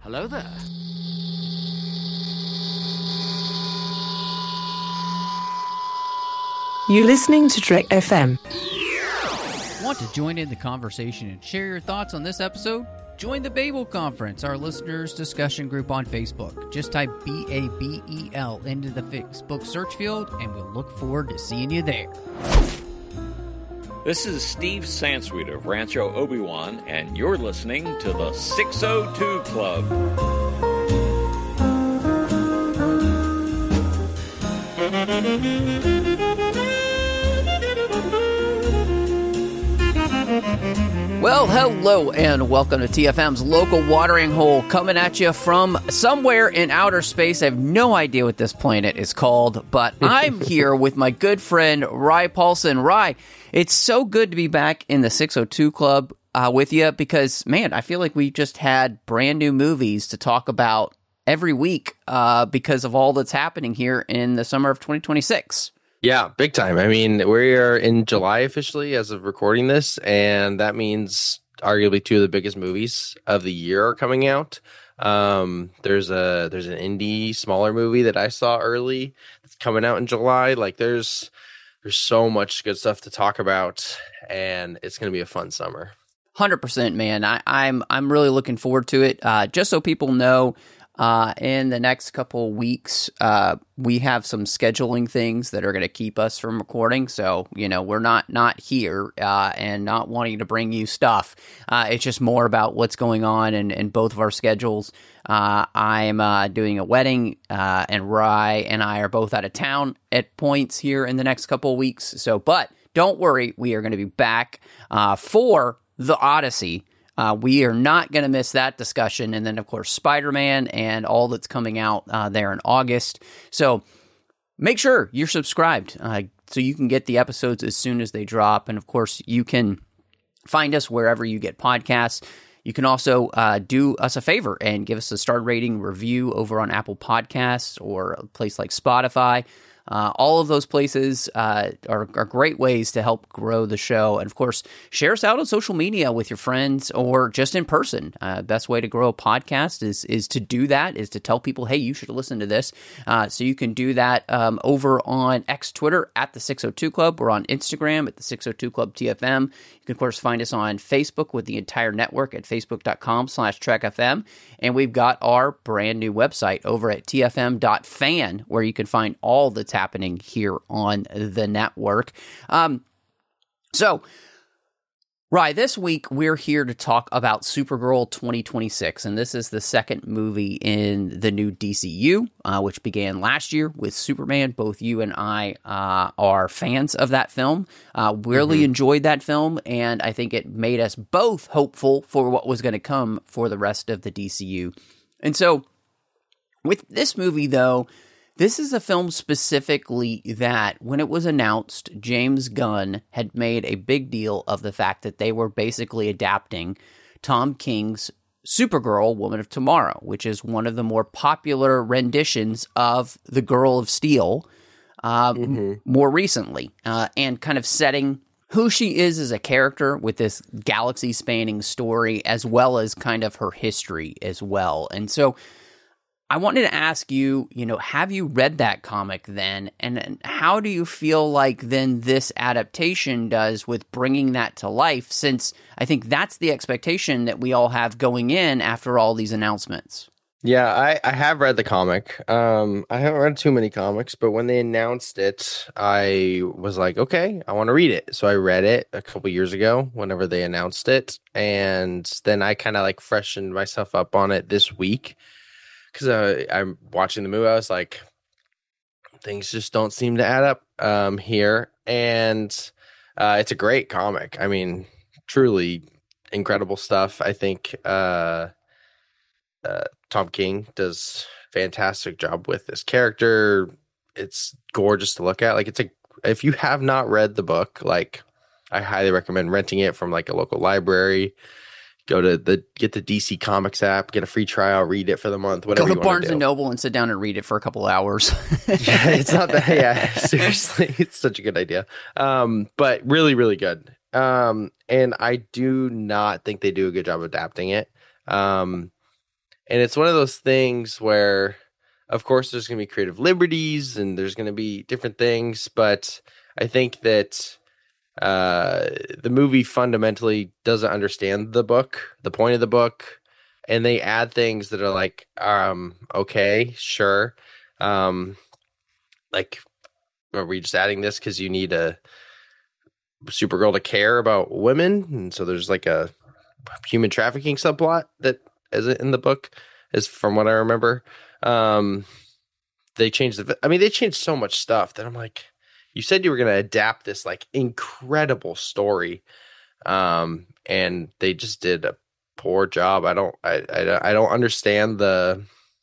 Hello there. You're listening to Trek FM. Want to join in the conversation and share your thoughts on this episode? Join the Babel Conference, our listeners' discussion group on Facebook. Just type BABEL into the Facebook search field, and we'll look forward to seeing you there. This is Steve Sansweet of Rancho Obi-Wan, and you're listening to the 602 Club. Well, hello and welcome to TFM's local watering hole, coming at you from somewhere in outer space. I have no idea what this planet is called, but I'm here with my good friend Rye Paulson. Rye, it's so good to be back in the 602 Club with you because, man, I feel like we just had brand new movies to talk about every week because of all that's happening here in the summer of 2026. Yeah, big time. I mean, we are in July officially as of recording this, and that means arguably two of the biggest movies of the year are coming out. There's an indie smaller movie that I saw early that's coming out in July. Like there's so much good stuff to talk about, and it's going to be a fun summer. 100%, man. I'm really looking forward to it. Just so people know, in the next couple weeks, we have some scheduling things that are going to keep us from recording. So, you know, we're not here and not wanting to bring you stuff. It's just more about what's going on in both of our schedules. I'm doing a wedding, and Rye and I are both out of town at points here in the next couple of weeks. So, but don't worry, we are going to be back for The Odyssey. We are not going to miss that discussion. And then, of course, Spider-Man and all that's coming out there in August. So make sure you're subscribed so you can get the episodes as soon as they drop. And, of course, you can find us wherever you get podcasts. You can also do us a favor and give us a star rating review over on Apple Podcasts or a place like Spotify. All of those places are great ways to help grow the show. And, of course, share us out on social media with your friends or just in person. Best way to grow a podcast is to do that, is to tell people, hey, you should listen to this. So you can do that over on X Twitter at the 602 Club or on Instagram at the 602 Club TFM. You can, of course, find us on Facebook with the entire network at facebook.com/TrekFM. And we've got our brand new website over at tfm.fan where you can find all that's happening here on the network. So, Rye, this week we're here to talk about Supergirl 2026, and this is the second movie in the new DCU, which began last year with Superman. Both you and I are fans of that film. Really enjoyed that film, and I think it made us both hopeful for what was going to come for the rest of the DCU. And so, with this movie, though, this is a film specifically that, when it was announced, James Gunn had made a big deal of the fact that they were basically adapting Tom King's Supergirl, Woman of Tomorrow, which is one of the more popular renditions of The Girl of Steel more recently, and kind of setting who she is as a character with this galaxy-spanning story, as well as kind of her history as well. And so I wanted to ask you, have you read that comic then? And how do you feel like then this adaptation does with bringing that to life? Since I think that's the expectation that we all have going in after all these announcements. Yeah, I have read the comic. I haven't read too many comics, but when they announced it, I was like, okay, I want to read it. So I read it a couple years ago whenever they announced it. And then I kind of like freshened myself up on it this week. Because I'm watching the movie, I was like, things just don't seem to add up here. And it's a great comic. I mean, truly incredible stuff. I think Tom King does a fantastic job with this character. It's gorgeous to look at. Like, if you have not read the book, like, I highly recommend renting it from like a local library. Get the DC Comics app, get a free trial, read it for the month, whatever you want to do. Go to Barnes & Noble and sit down and read it for a couple of hours. Yeah, it's not that. Yeah, seriously, it's such a good idea. But really, really good. And I do not think they do a good job adapting it. And it's one of those things where, of course, there's going to be creative liberties and there's going to be different things. But I think that the movie fundamentally doesn't understand the book, the point of the book. And they add things that are like, okay, sure. Like, are we just adding this because you need a Supergirl to care about women? And so there's like a human trafficking subplot that isn't in the book, is from what I remember. They changed they changed so much stuff that I'm like, you said you were going to adapt this like incredible story. And they just did a poor job. I don't understand the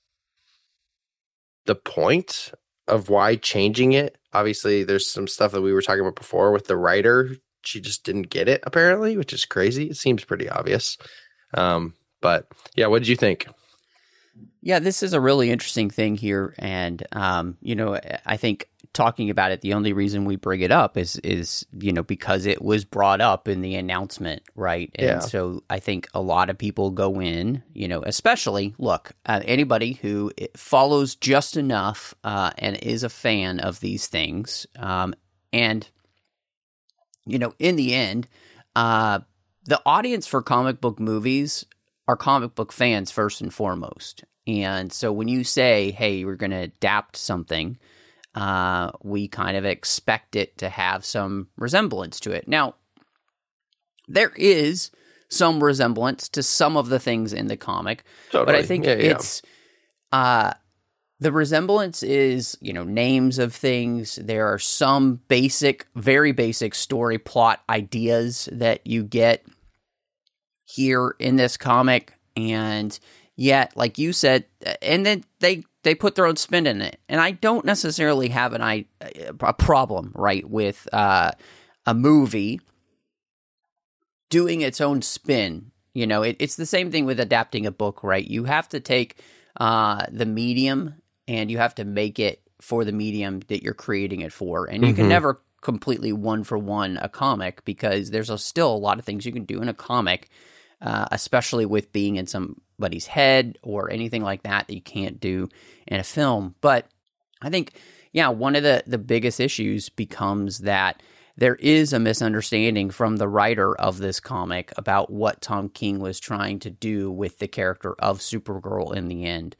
point of why changing it. Obviously, there's some stuff that we were talking about before with the writer. She just didn't get it, apparently, which is crazy. It seems pretty obvious. But yeah, what did you think? Yeah, this is a really interesting thing here. And, I think talking about it, the only reason we bring it up is because it was brought up in the announcement, right? And so I think a lot of people go in, especially, anybody who follows just enough and is a fan of these things. And, in the end, the audience for comic book movies are comic book fans first and foremost. And so when you say, hey, we're going to adapt something, we kind of expect it to have some resemblance to it. Now, there is some resemblance to some of the things in the comic, totally. But I think it's the resemblance is, names of things. There are some very basic story plot ideas that you get here in this comic, and yet, like you said, and then they put their own spin in it. And I don't necessarily have a problem, right, with a movie doing its own spin. It's the same thing with adapting a book, right? You have to take the medium and you have to make it for the medium that you're creating it for. And you can never completely one-for-one a comic, because there's still a lot of things you can do in a comic, especially with being in somebody's head or anything like that you can't do in a film. But I think, one of the biggest issues becomes that there is a misunderstanding from the writer of this comic about what Tom King was trying to do with the character of Supergirl in the end.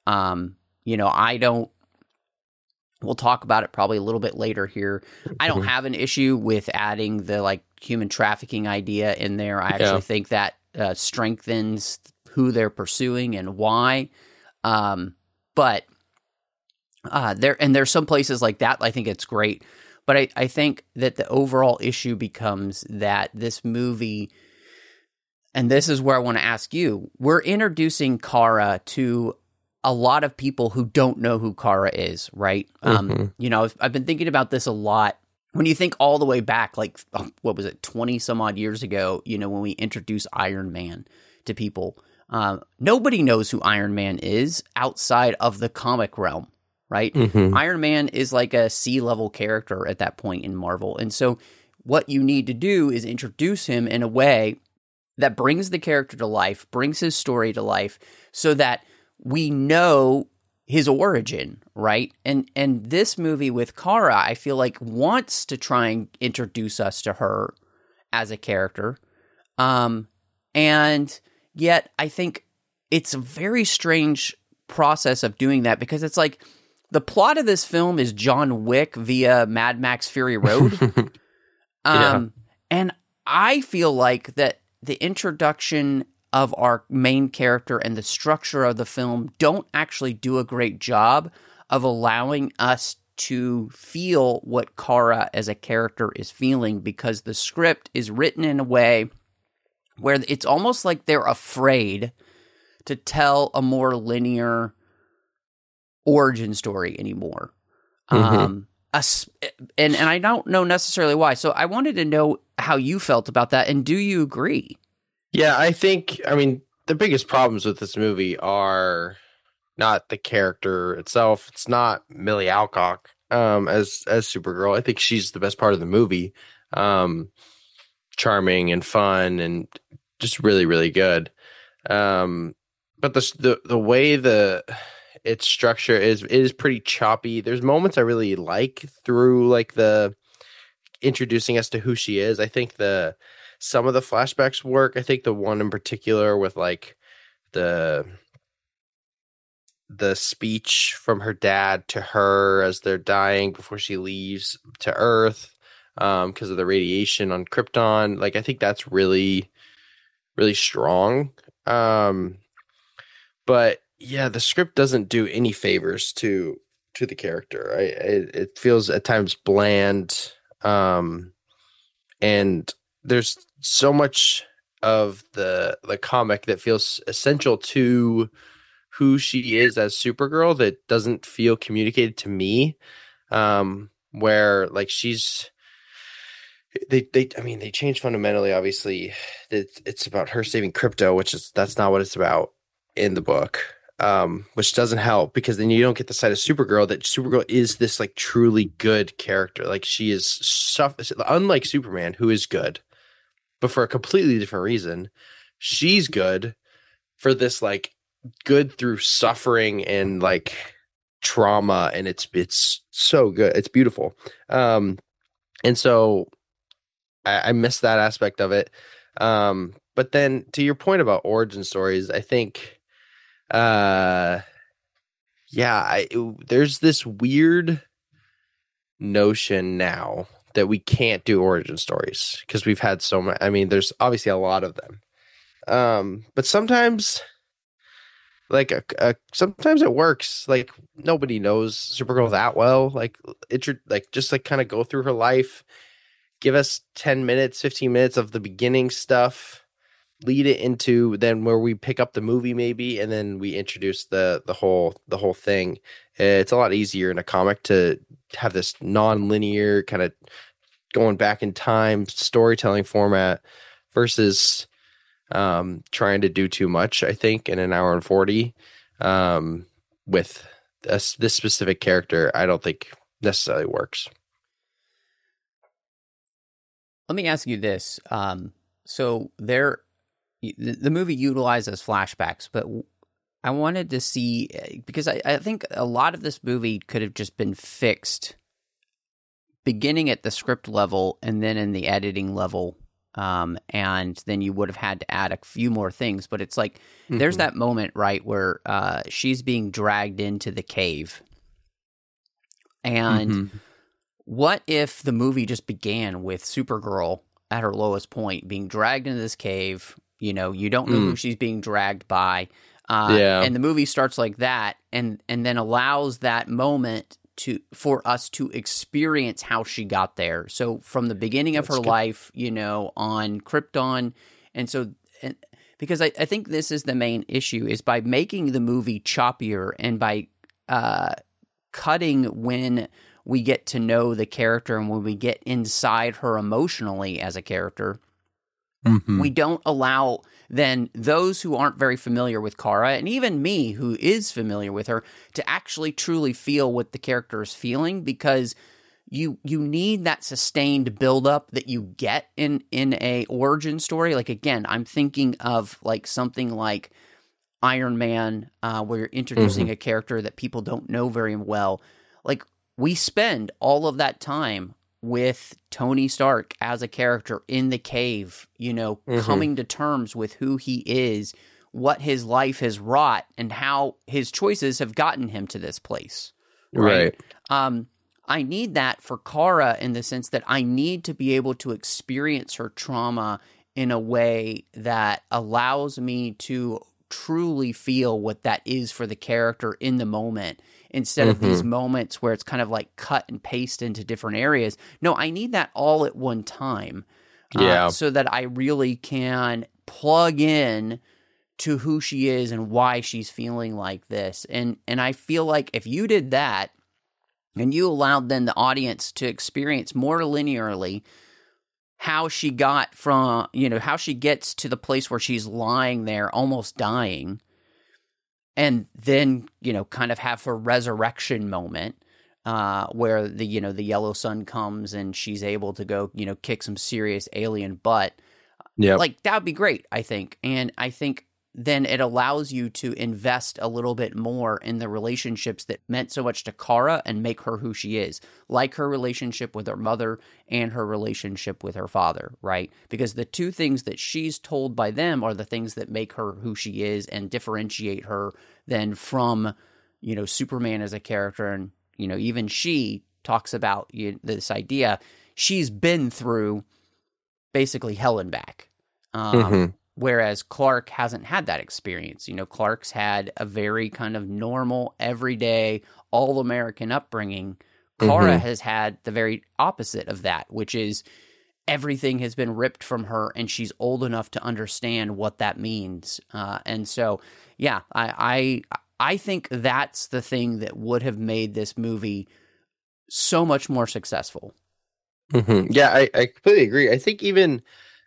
We'll talk about it probably a little bit later here. I don't have an issue with adding the human trafficking idea in there. I actually think that strengthens who they're pursuing and why. But there's some places like that I think it's great. But I think that the overall issue becomes that this movie, and this is where I want to ask you, we're introducing Kara to a lot of people who don't know who Kara is, right? I've been thinking about this a lot. When you think all the way back, 20 some odd years ago, when we introduced Iron Man to people, nobody knows who Iron Man is outside of the comic realm, right? Iron Man is like a C-level character at that point in Marvel. And so what you need to do is introduce him in a way that brings the character to life, brings his story to life, so that we know his origin, right? And this movie with Kara, I feel like wants to try and introduce us to her as a character. And yet I think it's a very strange process of doing that, because it's like the plot of this film is John Wick via Mad Max Fury Road. And I feel like that the introduction of our main character and the structure of the film don't actually do a great job of allowing us to feel what Kara as a character is feeling, because the script is written in a way where it's almost like they're afraid to tell a more linear origin story anymore. And I don't know necessarily why. So I wanted to know how you felt about that, and do you agree? Yeah, the biggest problems with this movie are not the character itself. It's not Millie Alcock as Supergirl. I think she's the best part of the movie. Charming and fun and just really, really good. But but the way its structure is pretty choppy. There's moments I really like through like the introducing us to who she is. I think some of the flashbacks work. I think the one in particular with like the speech from her dad to her as they're dying before she leaves to Earth, because of the radiation on Krypton. Like I think that's really, really strong. But yeah, the script doesn't do any favors to the character. It feels at times bland. And there's so much of the comic that feels essential to who she is as Supergirl that doesn't feel communicated to me. Where like they changed fundamentally. Obviously, it's about her saving Crypto, that's not what it's about in the book. Which doesn't help because then you don't get the side of Supergirl that Supergirl is this like truly good character. Like she is unlike Superman, who is good, but for a completely different reason. She's good for this like good through suffering and like trauma, and it's so good. It's beautiful. And so I miss that aspect of it. But then to your point about origin stories, I think there's this weird notion now that we can't do origin stories because we've had so much. I mean, there's obviously a lot of them. But sometimes like sometimes it works. Like nobody knows Supergirl that well. Like just like kind of go through her life, give us 10 minutes, 15 minutes of the beginning stuff, lead it into then where we pick up the movie maybe, and then we introduce the whole thing. It's a lot easier in a comic to have this non-linear kind of going back in time storytelling format versus trying to do too much, I think, in an hour and 40 with this specific character. I don't think necessarily works. Let me ask you this. So the movie utilizes flashbacks, but I wanted to see, because I think a lot of this movie could have just been fixed beginning at the script level and then in the editing level. And then you would have had to add a few more things, but it's like, there's that moment, right, where she's being dragged into the cave. And what if the movie just began with Supergirl at her lowest point, being dragged into this cave? You know, you don't know who she's being dragged by. And the movie starts like that and then allows that moment for us to experience how she got there. So from the beginning of her life, you know, on Krypton. And so, because I think this is the main issue, is by making the movie choppier and by cutting when we get to know the character and when we get inside her emotionally as a character, we don't allow then those who aren't very familiar with Kara, and even me who is familiar with her, to actually truly feel what the character is feeling, because you need that sustained buildup that you get in a origin story. Like, again, I'm thinking of like something like Iron Man, where you're introducing a character that people don't know very well. Like, we spend all of that time with Tony Stark as a character in the cave, you know, coming to terms with who he is, what his life has wrought, and how his choices have gotten him to this place. Right. I need that for Kara in the sense that I need to be able to experience her trauma in a way that allows me to truly feel what that is for the character in the moment, instead of these moments where it's kind of like cut and paste into different areas. No, I need that all at one time, so that I really can plug in to who she is and why she's feeling like this. And I feel like if you did that and you allowed then the audience to experience more linearly how she got from, you know, how she gets to the place where she's lying there almost dying, and then, you know, kind of have her resurrection moment where the yellow sun comes and she's able to go, you know, kick some serious alien butt. Yeah, like that would be great, I think. And I think then it allows you to invest a little bit more in the relationships that meant so much to Kara and make her who she is, like her relationship with her mother and her relationship with her father, right? Because the two things that she's told by them are the things that make her who she is and differentiate her then from, Superman as a character. And, even she talks about this idea. She's been through basically hell and back. Whereas Clark hasn't had that experience. Clark's had a very kind of normal, everyday, all-American upbringing. Kara has had the very opposite of that, which is everything has been ripped from her, and she's old enough to understand what that means. And so, yeah, I think that's the thing that would have made this movie so much more successful. Yeah, I completely agree. I think even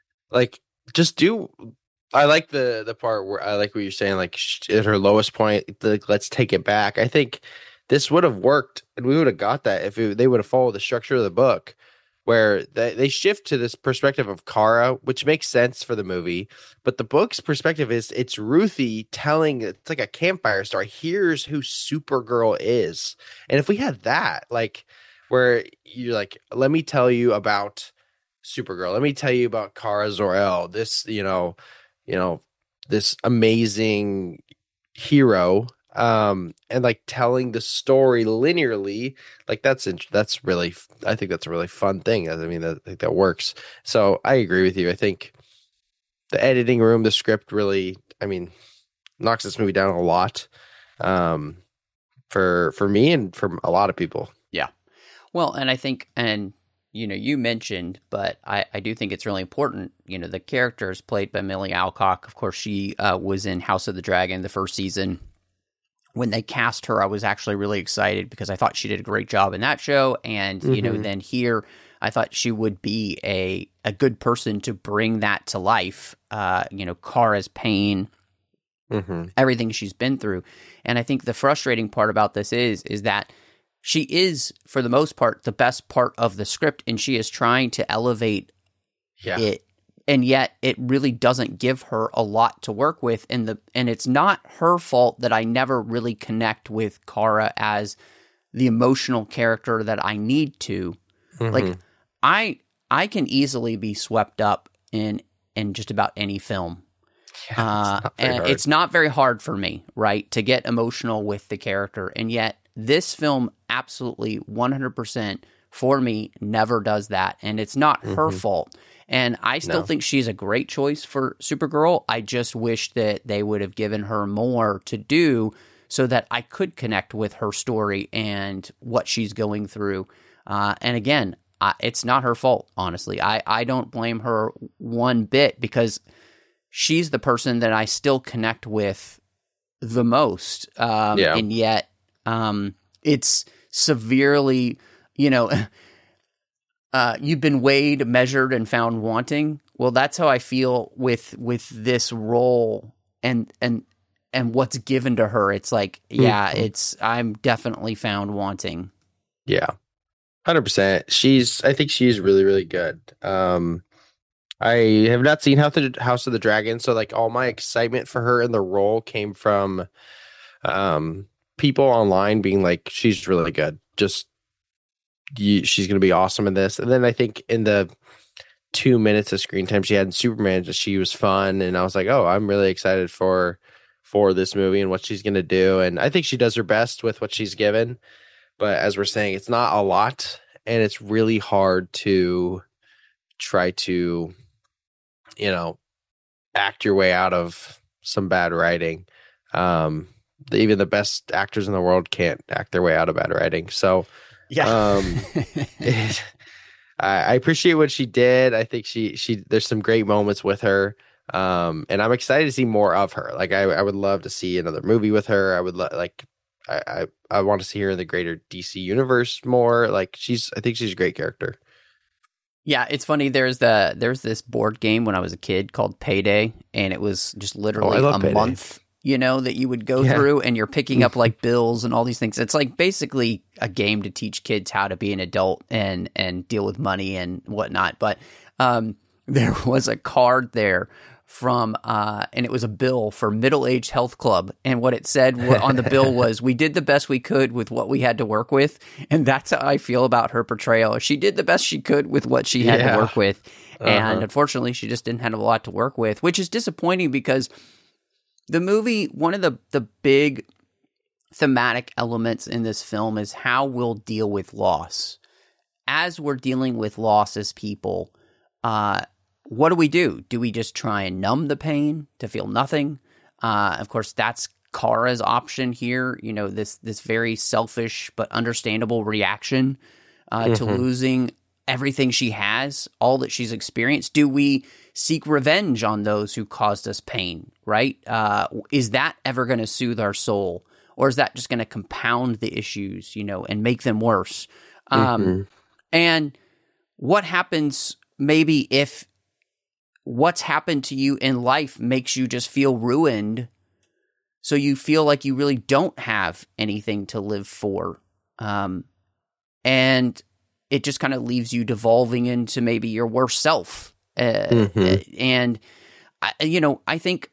I like the part where I like what you're saying, like at her lowest point, let's take it back. I think this would have worked, and we would have got that if they would have followed the structure of the book, where they shift to this perspective of Kara, which makes sense for the movie. But the book's perspective is it's Ruthie telling, it's like a campfire story. Here's who Supergirl is. And if we had that, where you're like, let me tell you about Supergirl. Let me tell you about Kara Zor-El. This, this amazing hero, and telling the story linearly, that's really, I think that's a really fun thing. I think that works. So I agree with you. I think the editing room, the script really, knocks this movie down a lot, for me and for a lot of people. Yeah. Well, and I think, you mentioned, but I do think it's really important. The character is played by Millie Alcock. Of course, she was in House of the Dragon the first season. When they cast her, I was actually really excited because I thought she did a great job in that show. And, then here, I thought she would be a good person to bring that to life. Kara's pain, everything she's been through. And I think the frustrating part about this is that she is, for the most part, the best part of the script, and she is trying to elevate it, and yet it really doesn't give her a lot to work with. And it's not her fault that I never really connect with Kara as the emotional character that I need to. I can easily be swept up in just about any film. It's not very hard for me, right, to get emotional with the character, and yet this film absolutely 100% for me never does that, and it's not her fault. And I still think she's a great choice for Supergirl. I just wish that they would have given her more to do so that I could connect with her story and what she's going through. And again, it's not her fault, honestly. I don't blame her one bit because she's the person that I still connect with the most. And yet it's severely, you've been weighed, measured, and found wanting. Well, that's how I feel with this role and what's given to her. It's like, I'm definitely found wanting. Yeah, 100%. I think she's really, really good. I have not seen House of the Dragon, so all my excitement for her in the role came from people online being like, she's really good. She's going to be awesome in this. And then I think in the 2 minutes of screen time she had in Superman, she was fun. And I was like, oh, I'm really excited for this movie and what she's going to do. And I think she does her best with what she's given. But as we're saying, it's not a lot. And it's really hard to try to, act your way out of some bad writing. Even the best actors in the world can't act their way out of bad writing. So, I appreciate what she did. I think she there's some great moments with her. And I'm excited to see more of her. I would love to see another movie with her. I would I want to see her in the greater DC universe more. I think she's a great character. Yeah, it's funny. There's this board game when I was a kid called Payday, and it was just literally a Payday. Month, that you would go through, and you're picking up bills and all these things. It's basically a game to teach kids how to be an adult and deal with money and whatnot. But there was a card there and it was a bill for Middle Age Health Club. And what it said on the bill was, we did the best we could with what we had to work with. And that's how I feel about her portrayal. She did the best she could with what she had to work with. And unfortunately, she just didn't have a lot to work with, which is disappointing because the movie, one of the big thematic elements in this film is how we'll deal with loss. As we're dealing with loss as people, what do? Do we just try and numb the pain to feel nothing? Of course, that's Kara's option here. You know, this very selfish but understandable reaction to losing everything she has, all that she's experienced. Do we seek revenge on those who caused us pain, right? Is that ever going to soothe our soul? Or is that just going to compound the issues, you know, and make them worse? And what happens maybe if what's happened to you in life makes you just feel ruined, so you feel like you really don't have anything to live for? And it just kind of leaves you devolving into maybe your worst self. And, I think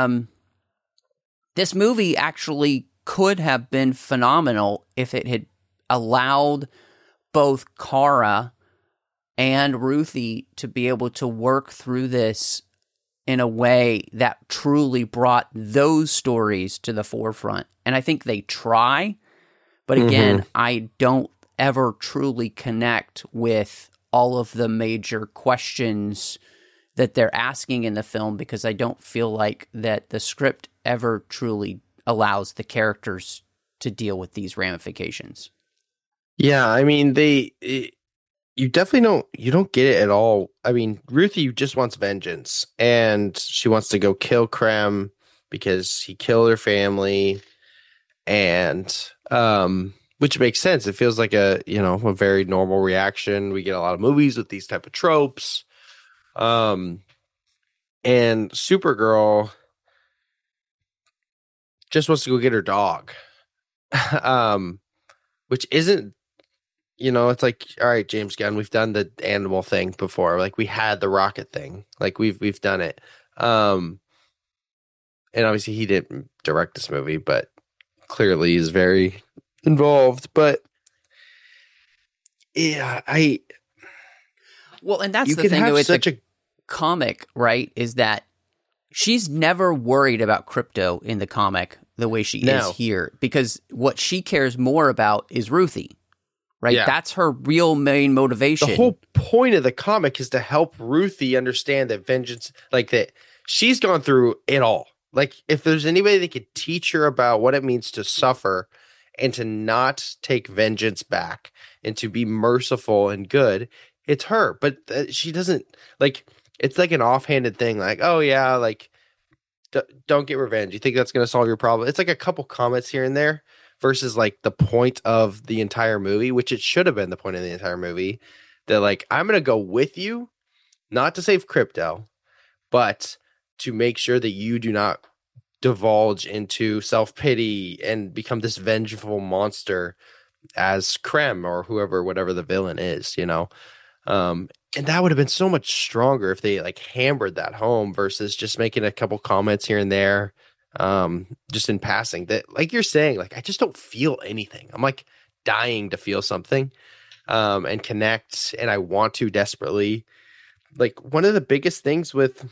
this movie actually could have been phenomenal if it had allowed both Kara and Ruthie to be able to work through this in a way that truly brought those stories to the forefront. And I think they try, but again, I don't ever truly connect with all of the major questions that they're asking in the film, because I don't feel like that the script ever truly allows the characters to deal with these ramifications. Yeah, I mean, you definitely don't get it at all. I mean, Ruthie just wants vengeance, and she wants to go kill Krem because he killed her family, and which makes sense. It feels like a very normal reaction. We get a lot of movies with these type of tropes. And Supergirl just wants to go get her dog. Which isn't, it's like, all right, James Gunn, we've done the animal thing before. Like, we had the rocket thing. Like, we've done it. And obviously he didn't direct this movie, but clearly he's very involved. But yeah, well, and that's the thing though, it's such a comic, right? Is that she's never worried about Krypto in the comic the way she is here, because what she cares more about is Ruthie, right? Yeah. That's her real main motivation. The whole point of the comic is to help Ruthie understand that vengeance, like that she's gone through it all. Like, if there's anybody that could teach her about what it means to suffer and to not take vengeance back and to be merciful and good, it's her. But she doesn't, like, it's like an offhanded thing, like, oh yeah, like, don't get revenge. You think that's going to solve your problem? It's like a couple comments here and there versus like the point of the entire movie, which it should have been the point of the entire movie. That, like, I'm going to go with you, not to save Krypto, but to make sure that you do not divulge into self-pity and become this vengeful monster as Krem or whatever the villain is, and that would have been so much stronger if they like hammered that home versus just making a couple comments here and there, just in passing. That, like you're saying, like, I just don't feel anything. I'm like dying to feel something, and connect, and I want to desperately. Like, one of the biggest things with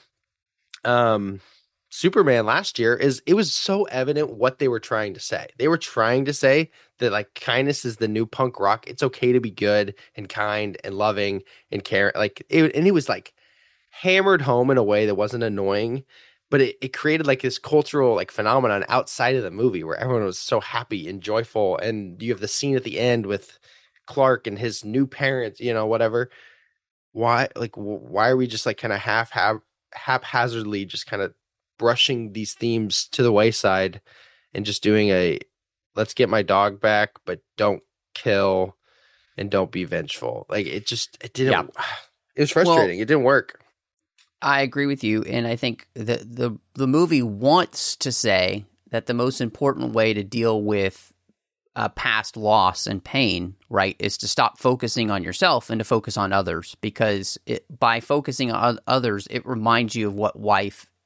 Superman last year is it was so evident what they were trying to say. They were trying to say that, like, kindness is the new punk rock. It's okay to be good and kind and loving and care. Like, it was like hammered home in a way that wasn't annoying, but it created like this cultural like phenomenon outside of the movie where everyone was so happy and joyful. And you have the scene at the end with Clark and his new parents, whatever. Why are we just like kind of haphazardly just kind of brushing these themes to the wayside and just doing let's get my dog back, but don't kill and don't be vengeful. Like, it didn't, it was frustrating. It didn't work. I agree with you. And I think the movie wants to say that the most important way to deal with past loss and pain, right, is to stop focusing on yourself and to focus on others, because by focusing on others, it reminds you of what life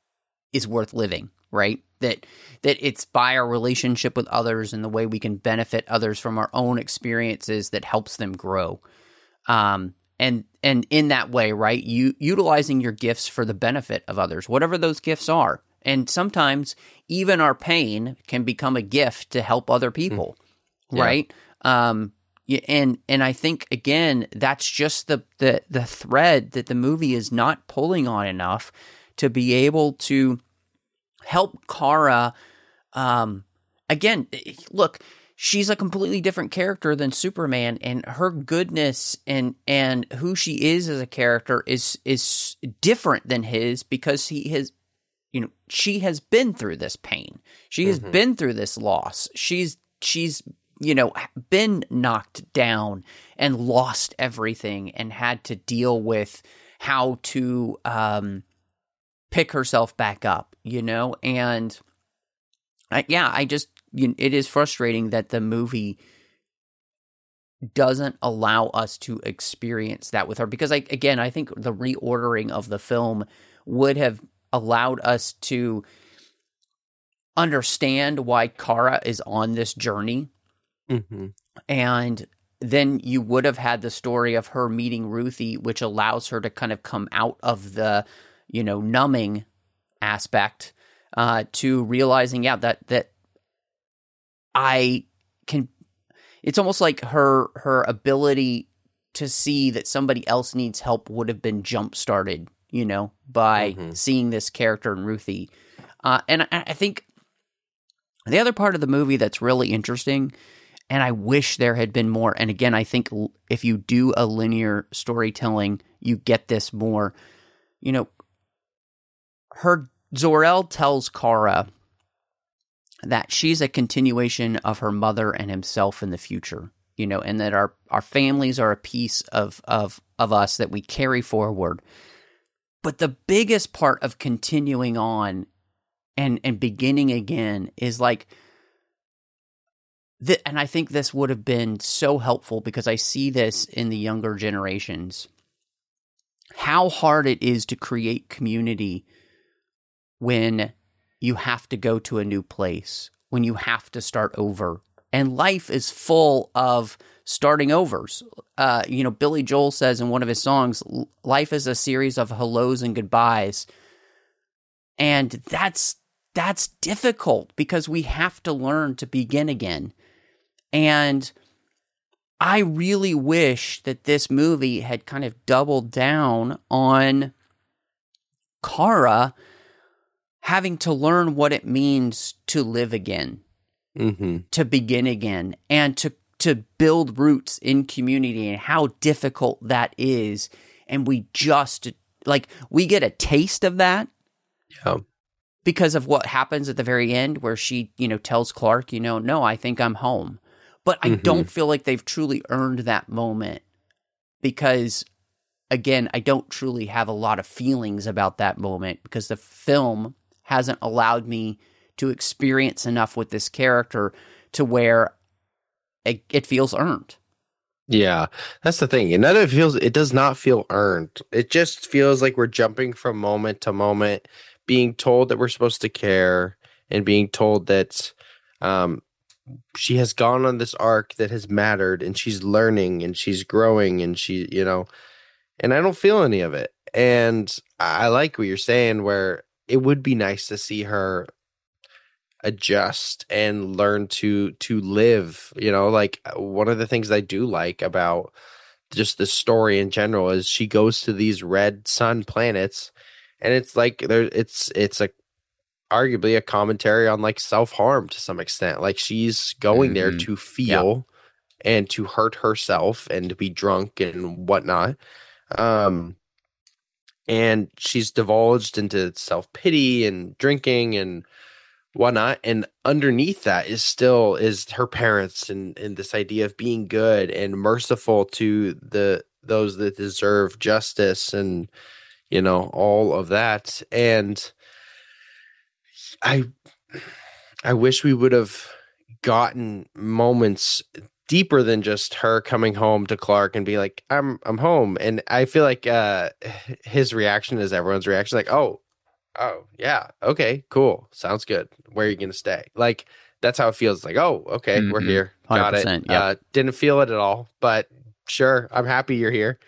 is worth living, right? That it's by our relationship with others and the way we can benefit others from our own experiences that helps them grow. And in that way, right, utilizing your gifts for the benefit of others, whatever those gifts are. And sometimes even our pain can become a gift to help other people, right? And I think, again, that's just the thread that the movie is not pulling on enough to be able to help Kara. Again, look, she's a completely different character than Superman, and her goodness and who she is as a character is different than his, because she has been through this pain. She has been through this loss. She's been knocked down and lost everything and had to deal with how to pick herself back up, and it is frustrating that the movie doesn't allow us to experience that with her, because I think the reordering of the film would have allowed us to understand why Kara is on this journey. And then you would have had the story of her meeting Ruthie, which allows her to kind of come out of the, numbing aspect, to realizing, that I can, it's almost like her ability to see that somebody else needs help would have been jump-started, by seeing this character in Ruthie. And I think the other part of the movie that's really interesting, and I wish there had been more, and again, I think if you do a linear storytelling, you get this more, Zor-El tells Kara that she's a continuation of her mother and himself in the future, and that our families are a piece of us that we carry forward. But the biggest part of continuing on and beginning again is like, and I think this would have been so helpful, because I see this in the younger generations, how hard it is to create community when you have to go to a new place, when you have to start over. And life is full of starting overs. Billy Joel says in one of his songs, life is a series of hellos and goodbyes. And that's difficult, because we have to learn to begin again. And I really wish that this movie had kind of doubled down on Kara having to learn what it means to live again, to begin again, and to build roots in community, and how difficult that is. And we just, we get a taste of that. Yeah. Because of what happens at the very end, where she, tells Clark, no, I think I'm home. But I don't feel like they've truly earned that moment, because, again, I don't truly have a lot of feelings about that moment, because the film hasn't allowed me to experience enough with this character to where it feels earned. Yeah, that's the thing. And it does not feel earned. It just feels like we're jumping from moment to moment, being told that we're supposed to care, and being told that she has gone on this arc that has mattered, and she's learning and she's growing, and and I don't feel any of it. And I like what you're saying, where it would be nice to see her adjust and learn to live, one of the things I do like about just the story in general is she goes to these red sun planets, and it's like it's arguably a commentary on self-harm to some extent. Like, she's going there to feel and to hurt herself and to be drunk and whatnot. And she's divulged into self-pity and drinking and whatnot. And underneath that is her parents and this idea of being good and merciful to those that deserve justice and, all of that. And I wish we would have gotten moments deeper than just her coming home to Clark and be like, I'm home. And I feel like his reaction is everyone's reaction, like, oh, oh yeah, okay, cool, sounds good. Where are you gonna stay? Like that's how it feels. Like, oh, okay, we're here, got it. 100%. Yep. Didn't feel it at all, but sure, I'm happy you're here.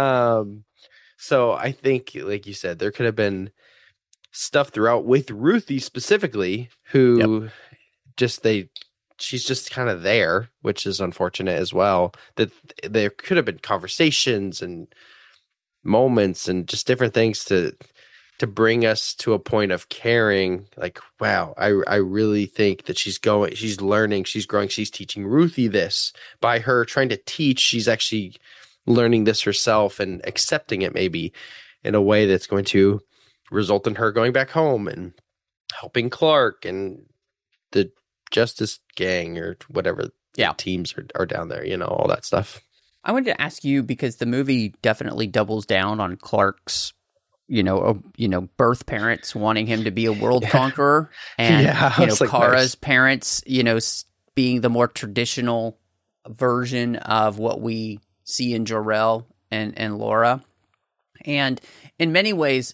So I think, like you said, there could have been stuff throughout with Ruthie specifically, who just she's just kind of there, which is unfortunate as well. That there could have been conversations and moments and just different things to bring us to a point of caring. Like, wow, I really think that she's learning, she's growing, she's teaching Ruthie this. By her trying to teach, she's actually learning this herself and accepting it maybe in a way that's going to result in her going back home and helping Clark and the Justice Gang or whatever teams are down there, all that stuff. I wanted to ask you, because the movie definitely doubles down on Clark's, birth parents wanting him to be a world conqueror, and Kara's parents, being the more traditional version of what we see in Jor-El and Laura. And in many ways,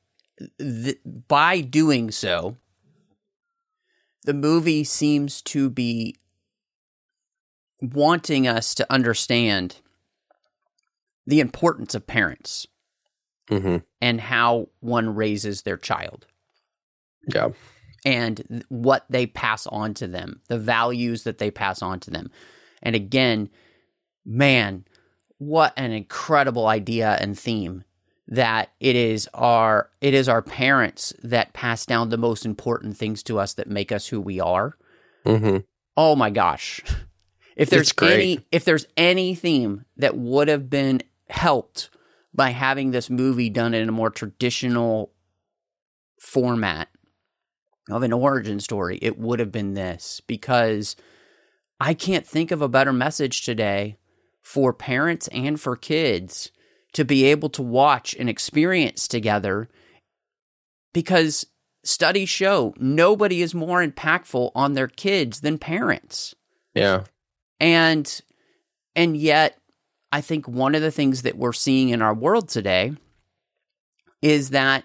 by doing so, the movie seems to be wanting us to understand the importance of parents and how one raises their child. Yeah. And what they pass on to them, the values that they pass on to them. And again, man, what an incredible idea and theme that it is our parents that pass down the most important things to us that make us who we are. Oh my gosh. If there's any theme that would have been helped by having this movie done in a more traditional format of an origin story, it would have been this, because I can't think of a better message today for parents and for kids to be able to watch and experience together, because studies show nobody is more impactful on their kids than parents. Yeah. And yet, I think one of the things that we're seeing in our world today is that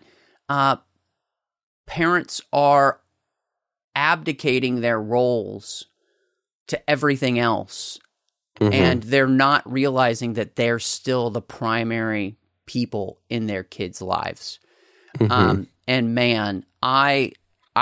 parents are abdicating their roles to everything else. And they're not realizing that they're still the primary people in their kids' lives. And man, I'm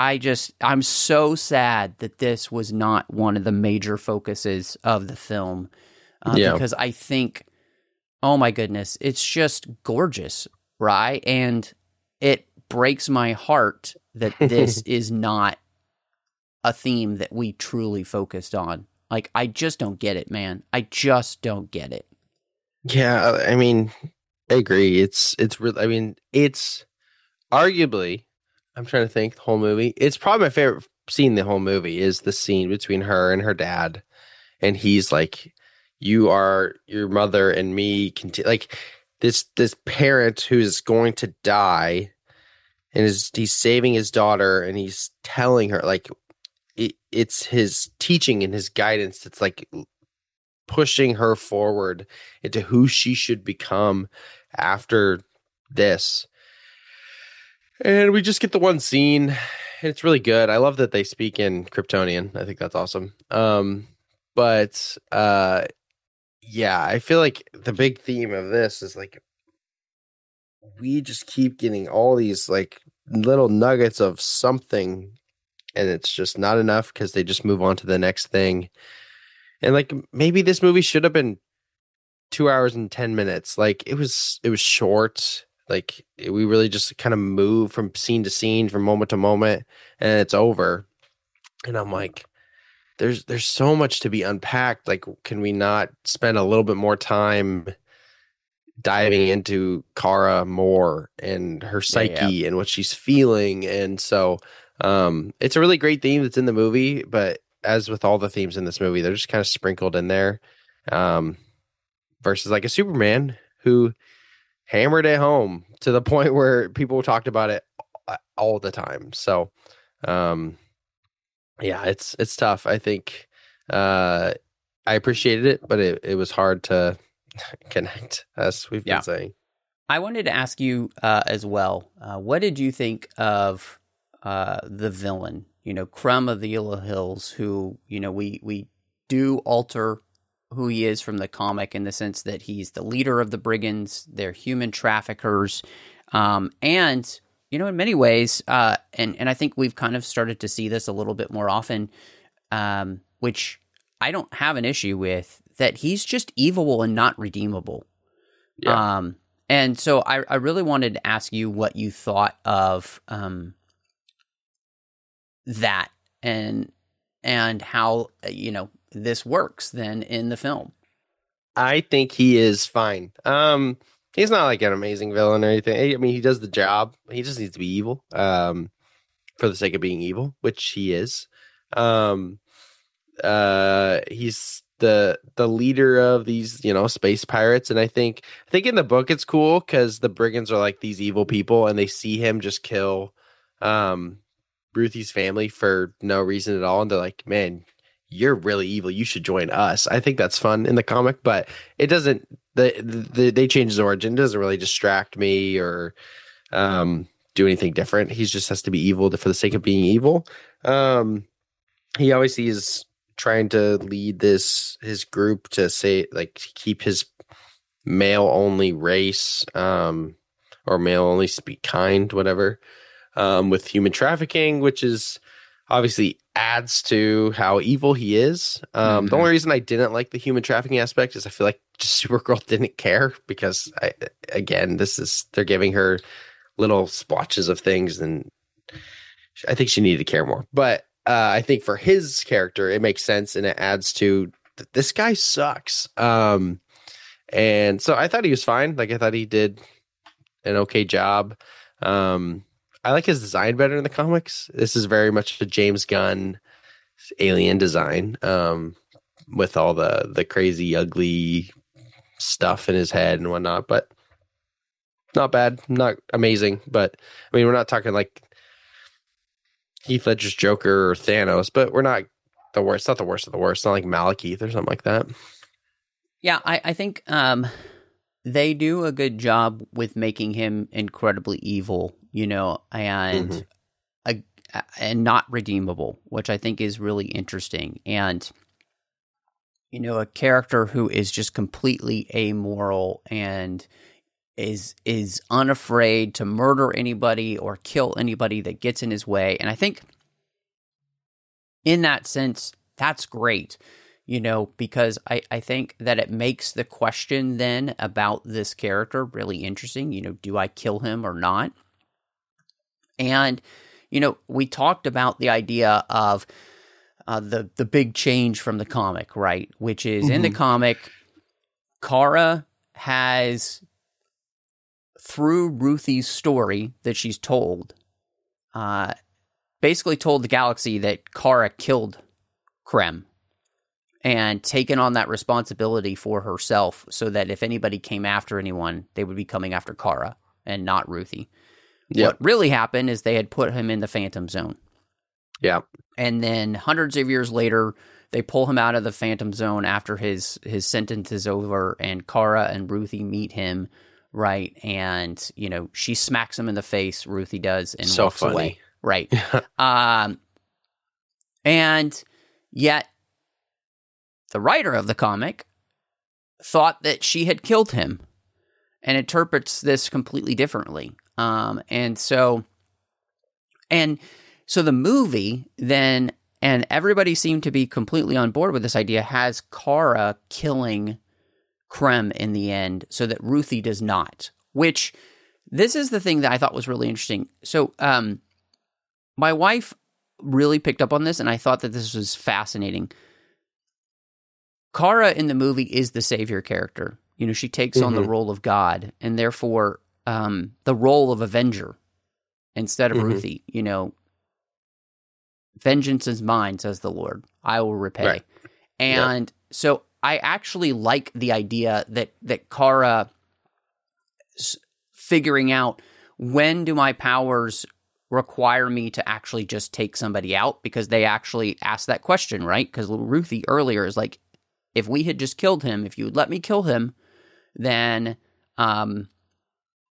so sad that this was not one of the major focuses of the film. Because I think, oh my goodness, it's just gorgeous, right? And it breaks my heart that this is not a theme that we truly focused on. Like, I just don't get it, man. I just don't get it. Yeah, I mean, I agree. It's really, I mean, it's arguably, I'm trying to think, the whole movie. It's probably my favorite scene in the whole movie is the scene between her and her dad. And he's like, you are your mother and me. Like this parent who's going to die, and he's saving his daughter, and he's telling her, like, it's his teaching and his guidance that's like pushing her forward into who she should become after this. And we just get the one scene. It's really good. I love that they speak in Kryptonian. I think that's awesome. But yeah, I feel like the big theme of this is like we just keep getting all these like little nuggets of something, and it's just not enough because they just move on to the next thing. And like maybe this movie should have been 2 hours and 10 minutes. Like it was short. Like we really just kind of move from scene to scene, from moment to moment, and it's over. And I'm like, there's so much to be unpacked. Like, can we not spend a little bit more time diving into Kara more and her psyche and what she's feeling? And so it's a really great theme that's in the movie, but as with all the themes in this movie, they're just kind of sprinkled in there. Versus like a Superman who hammered it home to the point where people talked about it all the time. So, yeah, it's tough. I think I appreciated it, but it was hard to connect, as we've been saying. I wanted to ask you as well, what did you think of the villain, Crumb of the Yellow Hills, who, we do alter who he is from the comic in the sense that he's the leader of the brigands, they're human traffickers, and, in many ways, and I think we've kind of started to see this a little bit more often, which I don't have an issue with, that he's just evil and not redeemable. Yeah. And so I really wanted to ask you what you thought of that and how, this works then in the film. I think he is fine. He's not like an amazing villain or anything. I mean, he does the job. He just needs to be evil, for the sake of being evil, which he is. He's the leader of these, space pirates, and I think in the book it's cool because the brigands are like these evil people, and they see him just kill Ruthie's family for no reason at all, and they're like, "Man, you're really evil. You should join us." I think that's fun in the comic, but it doesn't. They change his origin. It doesn't really distract me or do anything different. He just has to be evil for the sake of being evil. He obviously is trying to lead his group to say, like, keep his male only race, or male only speak kind, whatever, with human trafficking, which is obviously adds to how evil he is. The only reason I didn't like the human trafficking aspect is I feel like just Supergirl didn't care because they're giving her little splotches of things, and I think she needed to care more. But I think for his character, it makes sense, and it adds to this guy sucks. And so I thought he was fine. Like, I thought he did an okay job. I like his design better in the comics. This is very much a James Gunn alien design, with all the crazy, ugly stuff in his head and whatnot. But not bad, not amazing. But I mean, we're not talking like Heath Ledger's Joker or Thanos, but we're not the worst. Not the worst of the worst. Not like Malekith or something like that. Yeah, I think they do a good job with making him incredibly evil, and not redeemable, which I think is really interesting. And a character who is just completely amoral and is unafraid to murder anybody or kill anybody that gets in his way. And I think in that sense, that's great, because I think that it makes the question then about this character really interesting. Do I kill him or not? And, we talked about the idea of the big change from the comic, right? Which is in the comic, Kara has, through Ruthie's story that she's told, basically told the galaxy that Kara killed Krem and taken on that responsibility for herself so that if anybody came after anyone, they would be coming after Kara and not Ruthie. Yep. What really happened is they had put him in the Phantom Zone. Yeah. And then hundreds of years later, they pull him out of the Phantom Zone after his sentence is over, and Kara and Ruthie meet him, right? And, she smacks him in the face, Ruthie does, and so walks funny. Away. Right. And yet, the writer of the comic thought that she had killed him and interprets this completely differently. And so the movie then, and everybody seemed to be completely on board with this idea, has Kara killing Krem in the end so that Ruthie does not, which this is the thing that I thought was really interesting. So, my wife really picked up on this, and I thought that this was fascinating. Kara in the movie is the savior character. She takes on the role of God, and therefore the role of avenger instead of Ruthie. Vengeance is mine, says the Lord. I will repay. Right. And so I actually like the idea that Kara figuring out, when do my powers require me to actually just take somebody out, because they actually asked that question, right? Because Ruthie earlier is like, if we had just killed him, if you would let me kill him, then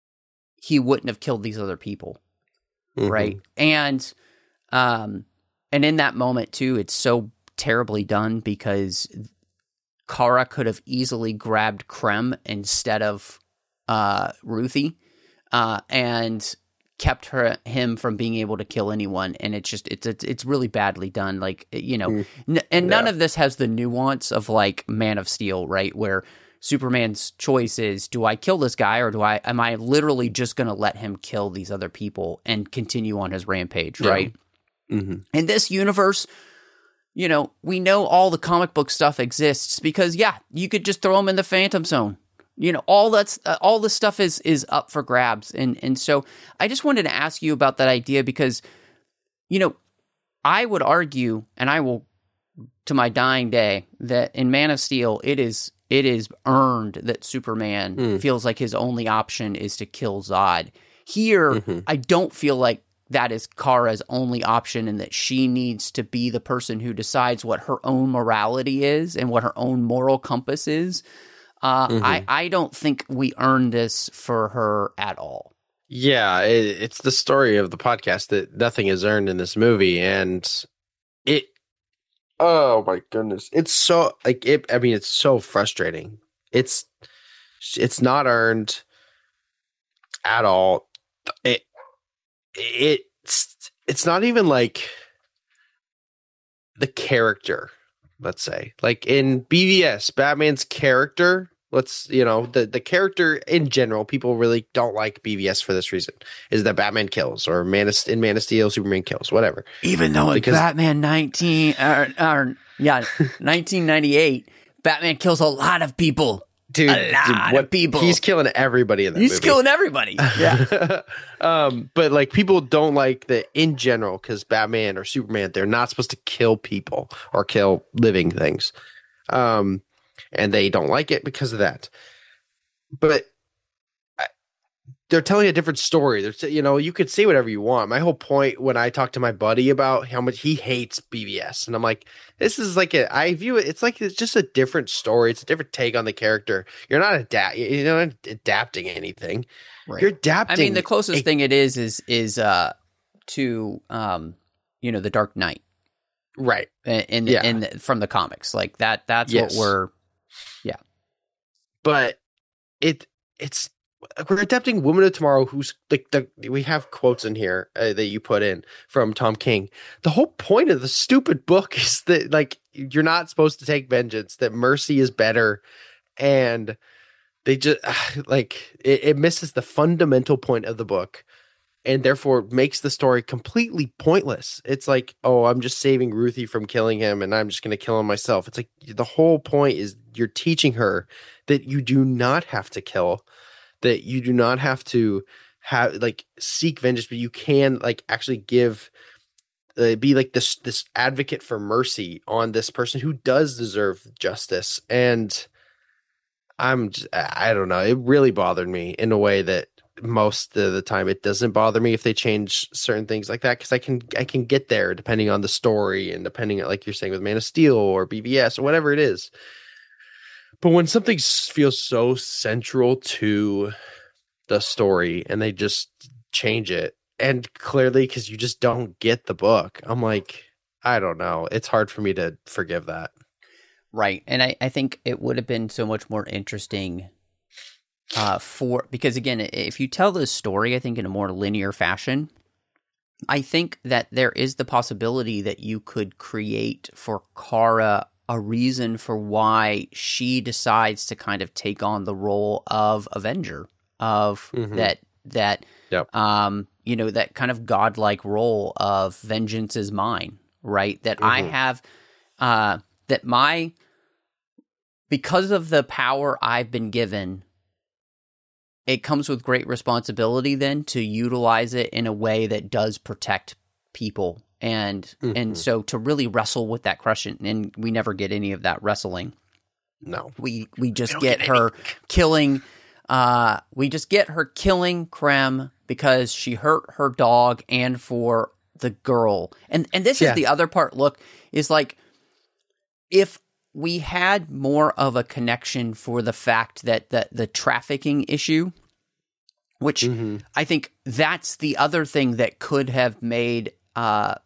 he wouldn't have killed these other people. Mhm. Right. And in that moment too, it's so terribly done because Kara could have easily grabbed Krem instead of Ruthie, and kept him from being able to kill anyone. And it's really badly done. Like, you know, none of this has the nuance of like Man of Steel, right? Where Superman's choice is, do I kill this guy or am I literally just going to let him kill these other people and continue on his rampage, right? Mm-hmm. In this universe, you know, we know all the comic book stuff exists because, you could just throw him in the Phantom Zone. You know, all this stuff is up for grabs. And so I just wanted to ask you about that idea because, you know, I would argue, and I will to my dying day, that in Man of Steel, it is earned that Superman feels like his only option is to kill Zod. Here, I don't feel like that is Kara's only option and that she needs to be the person who decides what her own morality is and what her own moral compass is. I don't think we earn this for her at all. Yeah, it's the story of the podcast that nothing is earned in this movie, and oh my goodness, it's so it's so frustrating. It's not earned at all. It's not even like the character, let's say. Like in BVS, Batman's character, the character in general, people really don't like BVS for this reason, is that Batman kills, or Man of Steel, Superman kills, whatever. Even though in Batman 1998, Batman kills a lot of people. Dude, of people. He's killing everybody in that movie. He's killing everybody. Yeah. But like people don't like that in general because Batman or Superman, they're not supposed to kill people or kill living things. And they don't like it because of that. But they're telling a different story. You could say whatever you want. My whole point when I talk to my buddy about how much he hates BVS, and I'm like, this is like I view it. It's like it's just a different story. It's a different take on the character. You're not adapting anything. Right. You're adapting. I mean, the closest thing it is to the Dark Knight, right? From the comics, like that. That's yes. what we're. Yeah, but it's. We're adapting Woman of Tomorrow, who's like we have quotes in here that you put in from Tom King. The whole point of the stupid book is that like you're not supposed to take vengeance, that mercy is better, and they just like it misses the fundamental point of the book, and therefore makes the story completely pointless. It's like, oh, I'm just saving Ruthie from killing him, and I'm just going to kill him myself. It's like the whole point is you're teaching her that you do not have to kill. That you do not have to seek vengeance, but you can actually give, be like this advocate for mercy on this person who does deserve justice. And I don't know. It really bothered me in a way that most of the time it doesn't bother me if they change certain things like that, because I can get there depending on the story and depending on, like you're saying, with Man of Steel or BVS or whatever it is. But when something feels so central to the story and they just change it, and clearly because you just don't get the book, I'm like, I don't know. It's hard for me to forgive that. Right. And I think it would have been so much more interesting because again, if you tell this story, I think in a more linear fashion, I think that there is the possibility that you could create for Kara a reason for why she decides to kind of take on the role of Avenger, of that yep. That kind of godlike role of vengeance is mine, right? That I have, because of the power I've been given, it comes with great responsibility then to utilize it in a way that does protect people. And so to really wrestle with that question, and we never get any of that wrestling. No, we just get her killing. We just get her killing Krem because she hurt her dog and for the girl. And this is the other part. Look, is like if we had more of a connection for the fact that the trafficking issue which I think that's the other thing that could have made her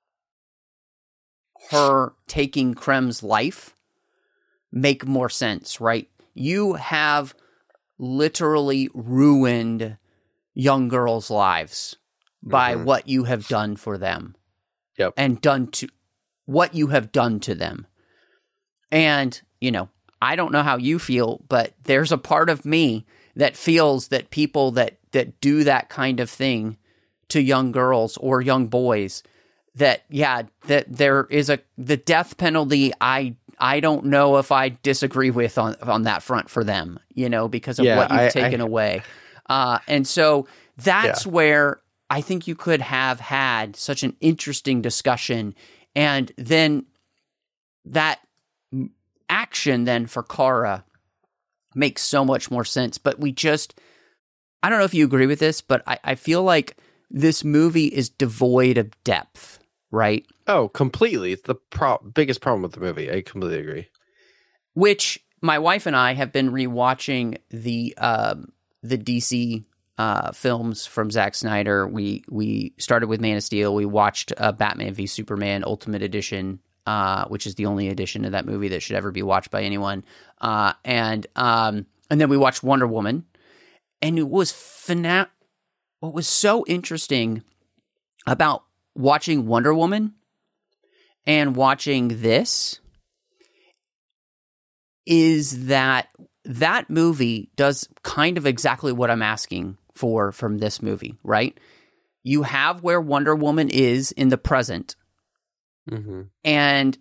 taking Krem's life make more sense, right? You have literally ruined young girls' lives by what you have done for them. Yep. And what you have done to them. And, I don't know how you feel, but there's a part of me that feels that people that do that kind of thing to young girls or young boys, that there is the death penalty. I don't know if I disagree with on that front for them, because of what you've taken away. And so that's where I think you could have had such an interesting discussion. And then that action then for Kara makes so much more sense. But I don't know if you agree with this, but I feel like this movie is devoid of depth, right? Oh, completely. It's the biggest problem with the movie. I completely agree. Which my wife and I have been rewatching the DC films from Zack Snyder. We started with Man of Steel. We watched Batman v Superman Ultimate Edition, which is the only edition of that movie that should ever be watched by anyone. And then we watched Wonder Woman, and it was what was so interesting about watching Wonder Woman and watching this is that movie does kind of exactly what I'm asking for from this movie, right? You have where Wonder Woman is in the present, and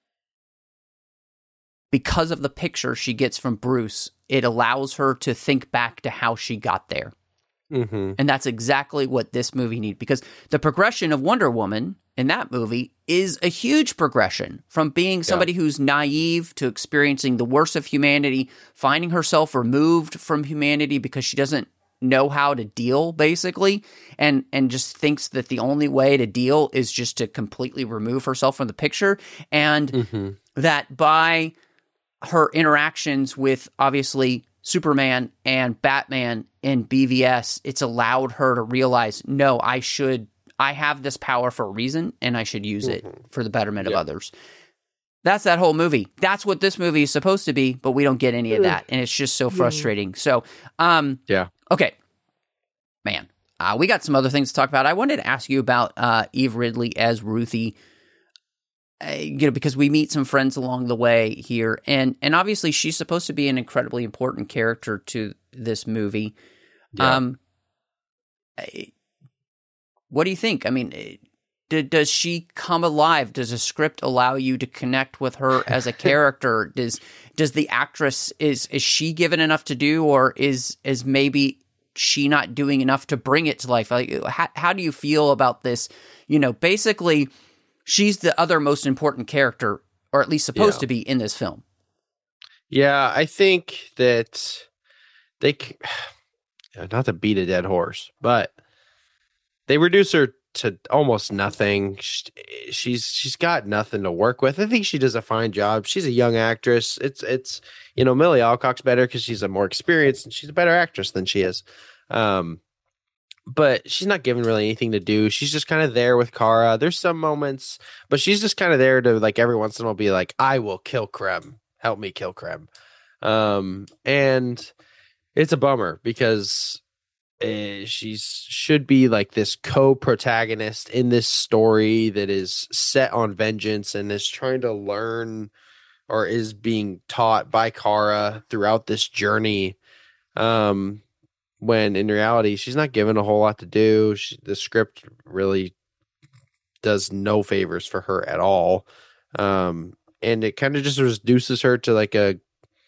because of the picture she gets from Bruce, it allows her to think back to how she got there. And that's exactly what this movie needs, because the progression of Wonder Woman in that movie is a huge progression from being somebody who's naive to experiencing the worst of humanity, finding herself removed from humanity because she doesn't know how to deal, basically, and just thinks that the only way to deal is just to completely remove herself from the picture. And that by her interactions with, obviously, Superman and Batman in BVS, it's allowed her to realize, no, I have this power for a reason, and I should use it for the betterment of others. That's that whole movie. That's what this movie is supposed to be, but we don't get any of that, and it's just so frustrating. So, okay, man, we got some other things to talk about. I wanted to ask you about Eve Ridley as Ruthie, because we meet some friends along the way here, and obviously she's supposed to be an incredibly important character to this movie. What do you think? I mean, does she come alive? Does the script allow you to connect with her as a character? Does the actress, is she given enough to do, or is maybe she not doing enough to bring it to life? Like, how do you feel about this? Basically, she's the other most important character, or at least supposed to be, in this film. Yeah, I think that they, not to beat a dead horse, but they reduce her to almost nothing. She's got nothing to work with. I think she does a fine job. She's a young actress. It's Millie Alcock's better because she's a more experienced, and she's a better actress than she is. But she's not given really anything to do. She's just kind of there with Kara. There's some moments, but she's just kind of there to, like, every once in a while be like, I will kill Krem. Help me kill Krem. And it's a bummer because she should be like this co-protagonist in this story that is set on vengeance and is trying to learn, or is being taught by Kara throughout this journey. When in reality, she's not given a whole lot to do. The script really does no favors for her at all. And it kind of just reduces her to like a,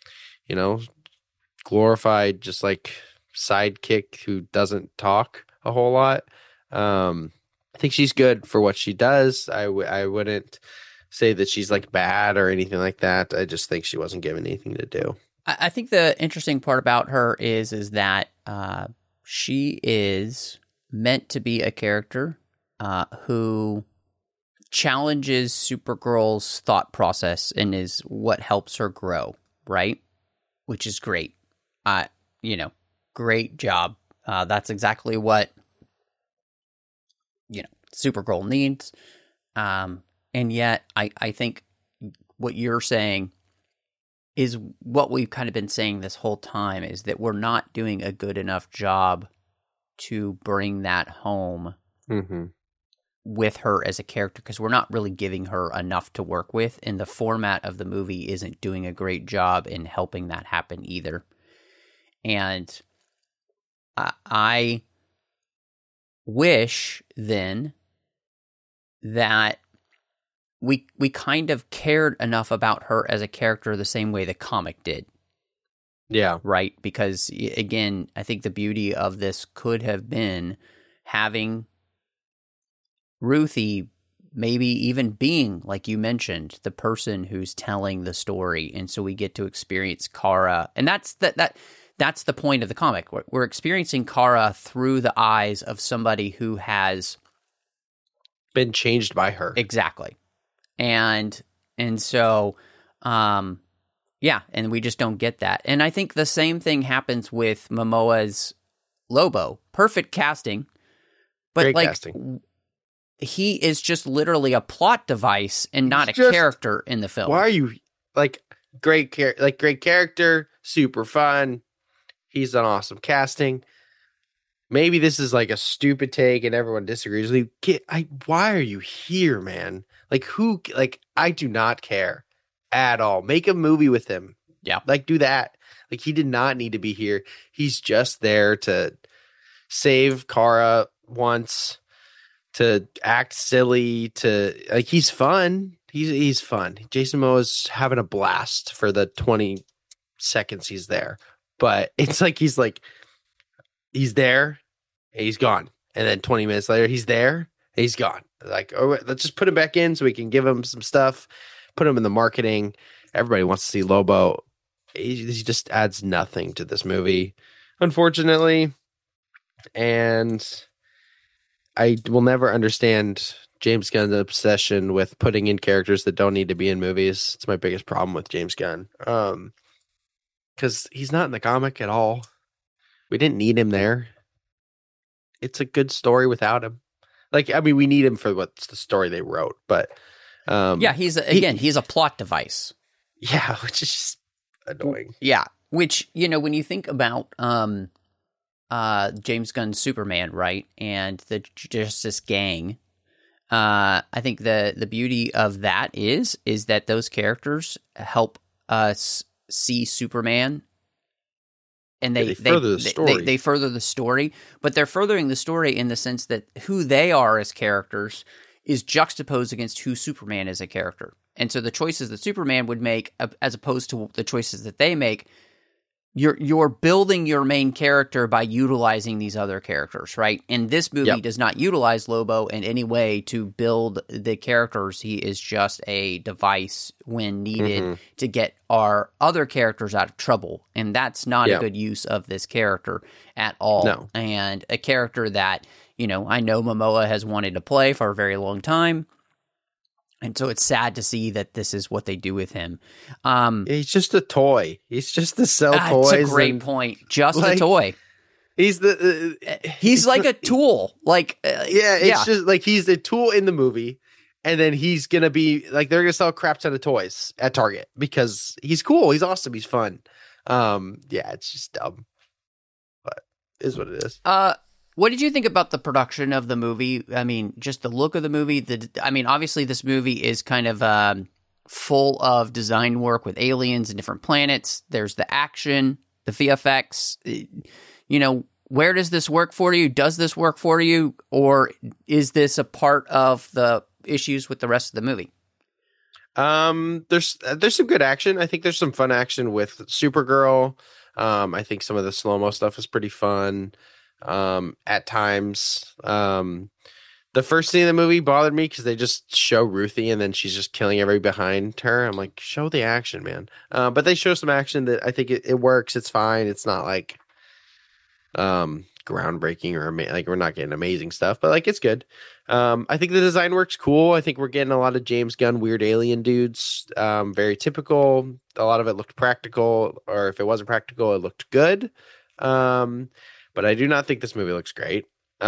glorified, just like sidekick who doesn't talk a whole lot. I think she's good for what she does. I wouldn't say that she's like bad or anything like that. I just think she wasn't given anything to do. I think the interesting part about her is that she is meant to be a character who challenges Supergirl's thought process and is what helps her grow, right? Which is great. Great job That's exactly what, Supergirl needs. And yet I think what you're saying is what we've kind of been saying this whole time, is that we're not doing a good enough job to bring that home with her as a character, because we're not really giving her enough to work with, and the format of the movie isn't doing a great job in helping that happen either. And I wish then that we kind of cared enough about her as a character the same way the comic did. Yeah. Right? Because, again, I think the beauty of this could have been having Ruthie maybe even being, like you mentioned, the person who's telling the story. And so we get to experience Kara. And that's the point of the comic. We're experiencing Kara through the eyes of somebody who has been changed by her. Exactly. And so, yeah, and we just don't get that. And I think the same thing happens with Momoa's Lobo. Perfect casting, but Great like casting. He is just literally a plot device and not a character in the film. Why are you great character, super fun. He's an awesome casting. Maybe this is like a stupid take and everyone disagrees with you. Why are you here, man? I do not care at all. Make a movie with him. Yeah. Do that. He did not need to be here. He's just there to save Kara once, to act silly, he's fun. He's fun. Jason Momoa's having a blast for the 20 seconds he's there. But it's he's there, and he's gone. And then 20 minutes later, he's there, and he's gone. Let's just put him back in so we can give him some stuff, put him in the marketing. Everybody wants to see Lobo. He just adds nothing to this movie, unfortunately. And I will never understand James Gunn's obsession with putting in characters that don't need to be in movies. It's my biggest problem with James Gunn. Because he's not in the comic at all. We didn't need him there. It's a good story without him. We need him for what's the story they wrote, but yeah, he's a plot device. Yeah, which is just annoying. Yeah, which, when you think about James Gunn's Superman, right, and the Justice Gang, I think the beauty of that is that those characters help us see Superman, and they further the story. They further the story, but they're furthering the story in the sense that who they are as characters is juxtaposed against who Superman is a character. And so the choices that Superman would make, as opposed to the choices that they make, you're building your main character by utilizing these other characters, right? And this movie does not utilize Lobo in any way to build the characters. He is just a device when needed to get our other characters out of trouble. And that's not a good use of this character at all. No. And a character that, I know Momoa has wanted to play for a very long time. And so it's sad to see that this is what they do with him. He's just a toy. He's just to sell toys. That's a great point. Just a toy. He's he's like a tool. It's just he's a tool in the movie, and then he's gonna be they're gonna sell a crap ton of toys at Target because he's cool. He's awesome. He's fun. It's just dumb, but it is what it is. What did you think about the production of the movie? I mean, just the look of the movie. Obviously, this movie is kind of full of design work with aliens and different planets. There's the action, the VFX. Where does this work for you? Does this work for you? Or is this a part of the issues with the rest of the movie? There's some good action. I think there's some fun action with Supergirl. I think some of the slow-mo stuff is pretty fun. At times, the first scene of the movie bothered me because they just show Ruthie and then she's just killing everybody behind her. I'm like, show the action, man. But they show some action that I think it works. It's fine. It's not groundbreaking or we're not getting amazing stuff, but it's good. I think the design works cool. I think we're getting a lot of James Gunn weird alien dudes. Very typical. A lot of it looked practical, or if it wasn't practical, it looked good. but I do not think this movie looks great.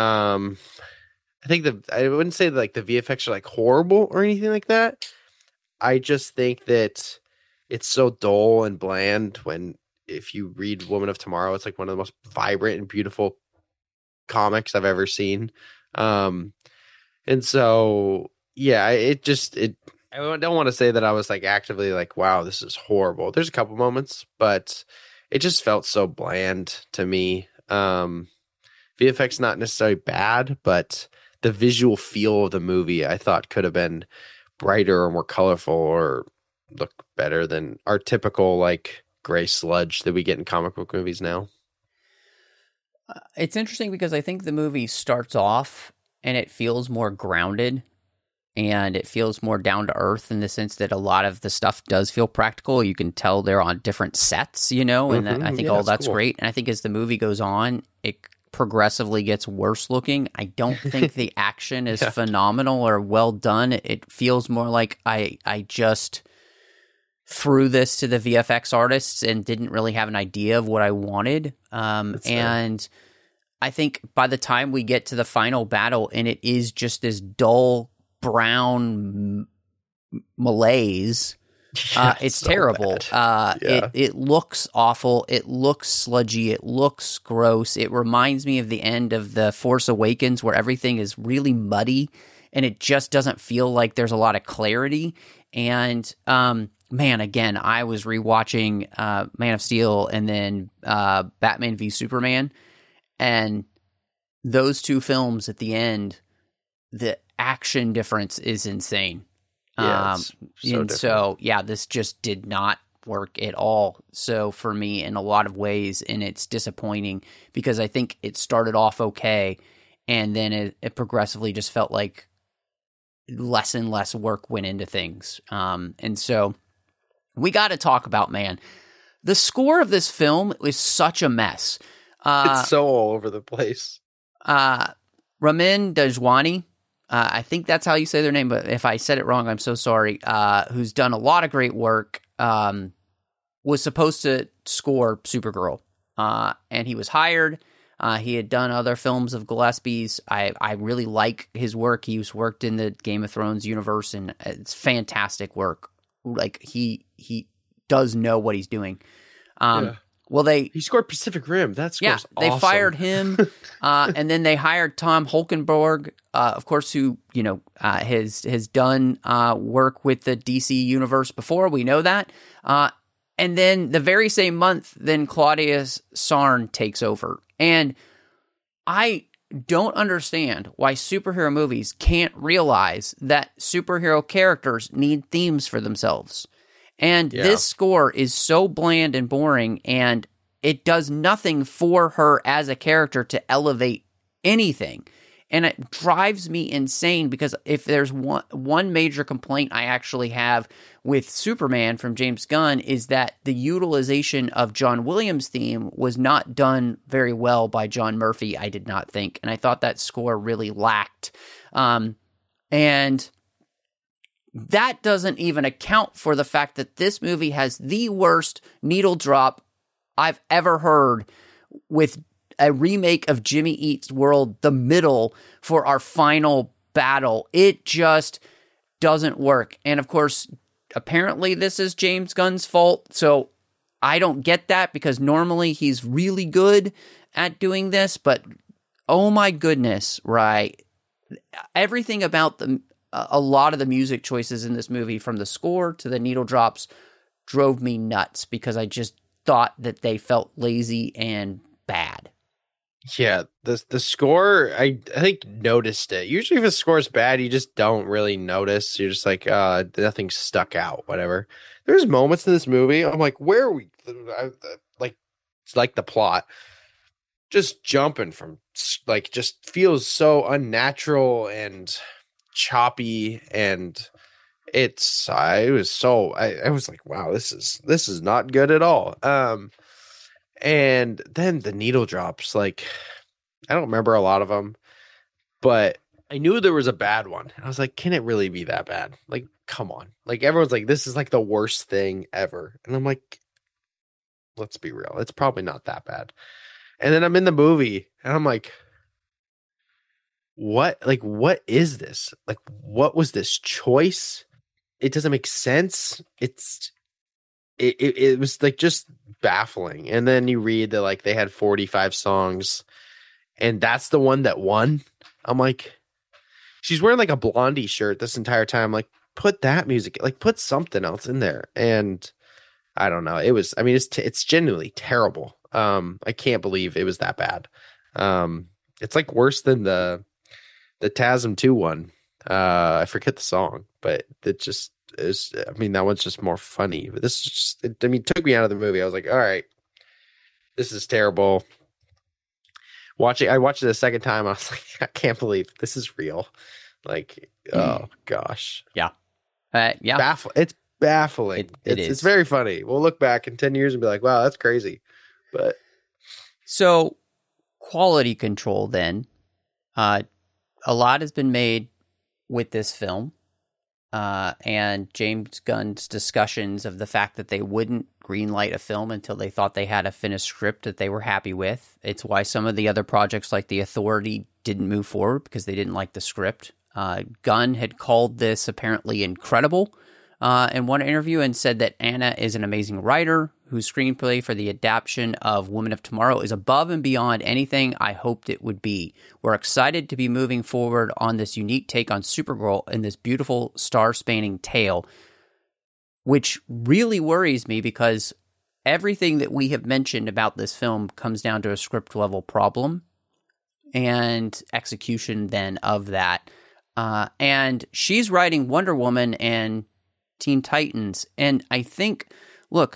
I think I wouldn't say that, like, the VFX are like horrible or anything like that. I just think that it's so dull and bland when if you read Woman of Tomorrow, it's like one of the most vibrant and beautiful comics I've ever seen. And so, yeah, I don't want to say that I was like actively like, wow, this is horrible. There's a couple moments, but it just felt so bland to me. VFX not necessarily bad, but the visual feel of the movie I thought could have been brighter or more colorful or look better than our typical like gray sludge that we get in comic book movies now. It's interesting because I think the movie starts off and it feels more grounded and it feels more down to earth in the sense that a lot of the stuff does feel practical. You can tell they're on different sets, and I think that's cool. Great. And I think as the movie goes on, it progressively gets worse looking. I don't think the action is phenomenal or well done. It feels more like I just threw this to the VFX artists and didn't really have an idea of what I wanted. And I think by the time we get to the final battle and it is just this dull brown malaise, it's so terrible. It looks awful. It looks sludgy. It looks gross. It reminds me of the end of The Force Awakens where everything is really muddy and it just doesn't feel like there's a lot of clarity. And man, again, I was rewatching Man of Steel and then Batman v Superman, and those two films at the end, the action difference is insane. This just did not work at all. So for me, in a lot of ways, and it's disappointing because I think it started off okay, and then it progressively just felt like less and less work went into things. And so we got to talk about, man, the score of this film is such a mess. It's so all over the place. Ramin Djawadi, I think that's how you say their name, but if I said it wrong, I'm so sorry, who's done a lot of great work, was supposed to score Supergirl, and he was hired. He had done other films of Gillespie's. I really like his work. He's worked in the Game of Thrones universe, and it's fantastic work. Like, he does know what he's doing. Well, he scored Pacific Rim. That's awesome. They fired him, and then they hired Tom Holkenborg, of course, who has done work with the DC universe before. We know that. And then the very same month, then Claudius Sarn takes over, and I don't understand why superhero movies can't realize that superhero characters need themes for themselves. And this score is so bland and boring, and it does nothing for her as a character to elevate anything. And it drives me insane because if there's one major complaint I actually have with Superman from James Gunn is that the utilization of John Williams' theme was not done very well by John Murphy, I did not think. And I thought that score really lacked. And that doesn't even account for the fact that this movie has the worst needle drop I've ever heard with a remake of Jimmy Eats World, The Middle, for our final battle. It just doesn't work. And of course, apparently this is James Gunn's fault. So I don't get that because normally he's really good at doing this. But oh my goodness, right? Everything about a lot of the music choices in this movie, from the score to the needle drops, drove me nuts because I just thought that they felt lazy and bad. Yeah, the score, I think noticed it. Usually if a score is bad, you just don't really notice. You're just like, nothing stuck out, whatever. There's moments in this movie, I'm like, where are we? It's like the plot. Just jumping from, like, just feels so unnatural and choppy, and I was like, wow, this is not good at all. And then the needle drops, like, I don't remember a lot of them, but I knew there was a bad one. I was like, can it really be that bad? Like, come on. Like, everyone's like, this is like the worst thing ever. And I'm like, let's be real. It's probably not that bad. And then I'm in the movie and I'm like, what is this? Like, what was this choice? It doesn't make sense. It was like just baffling. And then you read that like they had 45 songs and that's the one that won. I'm like, she's wearing like a Blondie shirt this entire time. Like, put that music, like put something else in there. And I don't know. It's genuinely terrible. I can't believe it was that bad. It's like worse than the TASM 2 one. I forget the song, but it just is. I mean, that one's just more funny. But this is just. It took me out of the movie. I was like, all right, this is terrible. I watched it a second time. I was like, I can't believe this is real. Like, oh gosh, Yeah. It's baffling. It is. It's very funny. We'll look back in 10 years and be like, wow, that's crazy. But So, quality control then. A lot has been made with this film. And James Gunn's discussions of the fact that they wouldn't greenlight a film until they thought they had a finished script that they were happy with. It's why some of the other projects like The Authority didn't move forward because they didn't like the script. Gunn had called this apparently incredible in one interview and said that Anna is an amazing writer whose screenplay for the adaptation of Women of Tomorrow is above and beyond anything I hoped it would be. We're excited to be moving forward on this unique take on Supergirl in this beautiful star-spanning tale, which really worries me because everything that we have mentioned about this film comes down to a script-level problem and execution then of that. And she's writing Wonder Woman and Teen Titans, and I think, look,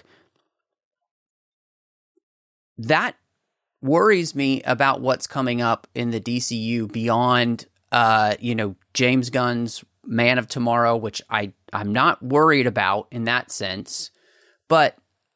that worries me about what's coming up in the DCU beyond, James Gunn's Man of Tomorrow, which I'm not worried about in that sense. But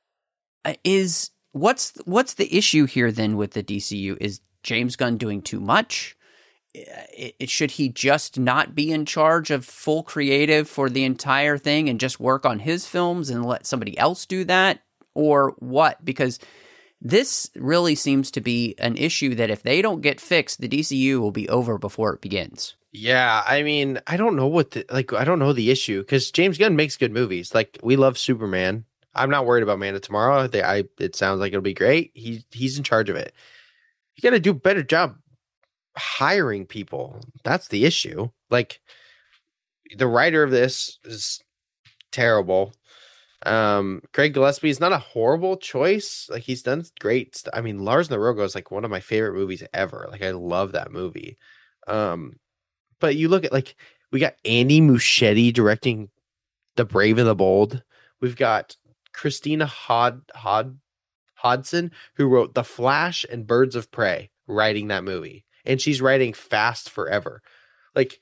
what's the issue here then with the DCU? Is James Gunn doing too much? Should he just not be in charge of full creative for the entire thing and just work on his films and let somebody else do that? Or what? Because this really seems to be an issue that if they don't get fixed, the DCU will be over before it begins. yeah, I mean, I don't know I don't know the issue because James Gunn makes good movies. Like, we love Superman. I'm not worried about Man of Tomorrow. It sounds like it'll be great. He's in charge of it. You got to do a better job hiring people. That's the issue. Like, the writer of this is terrible. Craig Gillespie is not a horrible choice. Like, he's done great. I mean, Lars and the Rogo is like one of my favorite movies ever. Like, I love that movie. But you look at, like, we got Andy Muschietti directing The Brave and the Bold. We've got Christina Hodson, who wrote The Flash and Birds of Prey, writing that movie. And she's writing Fast Forever. Like,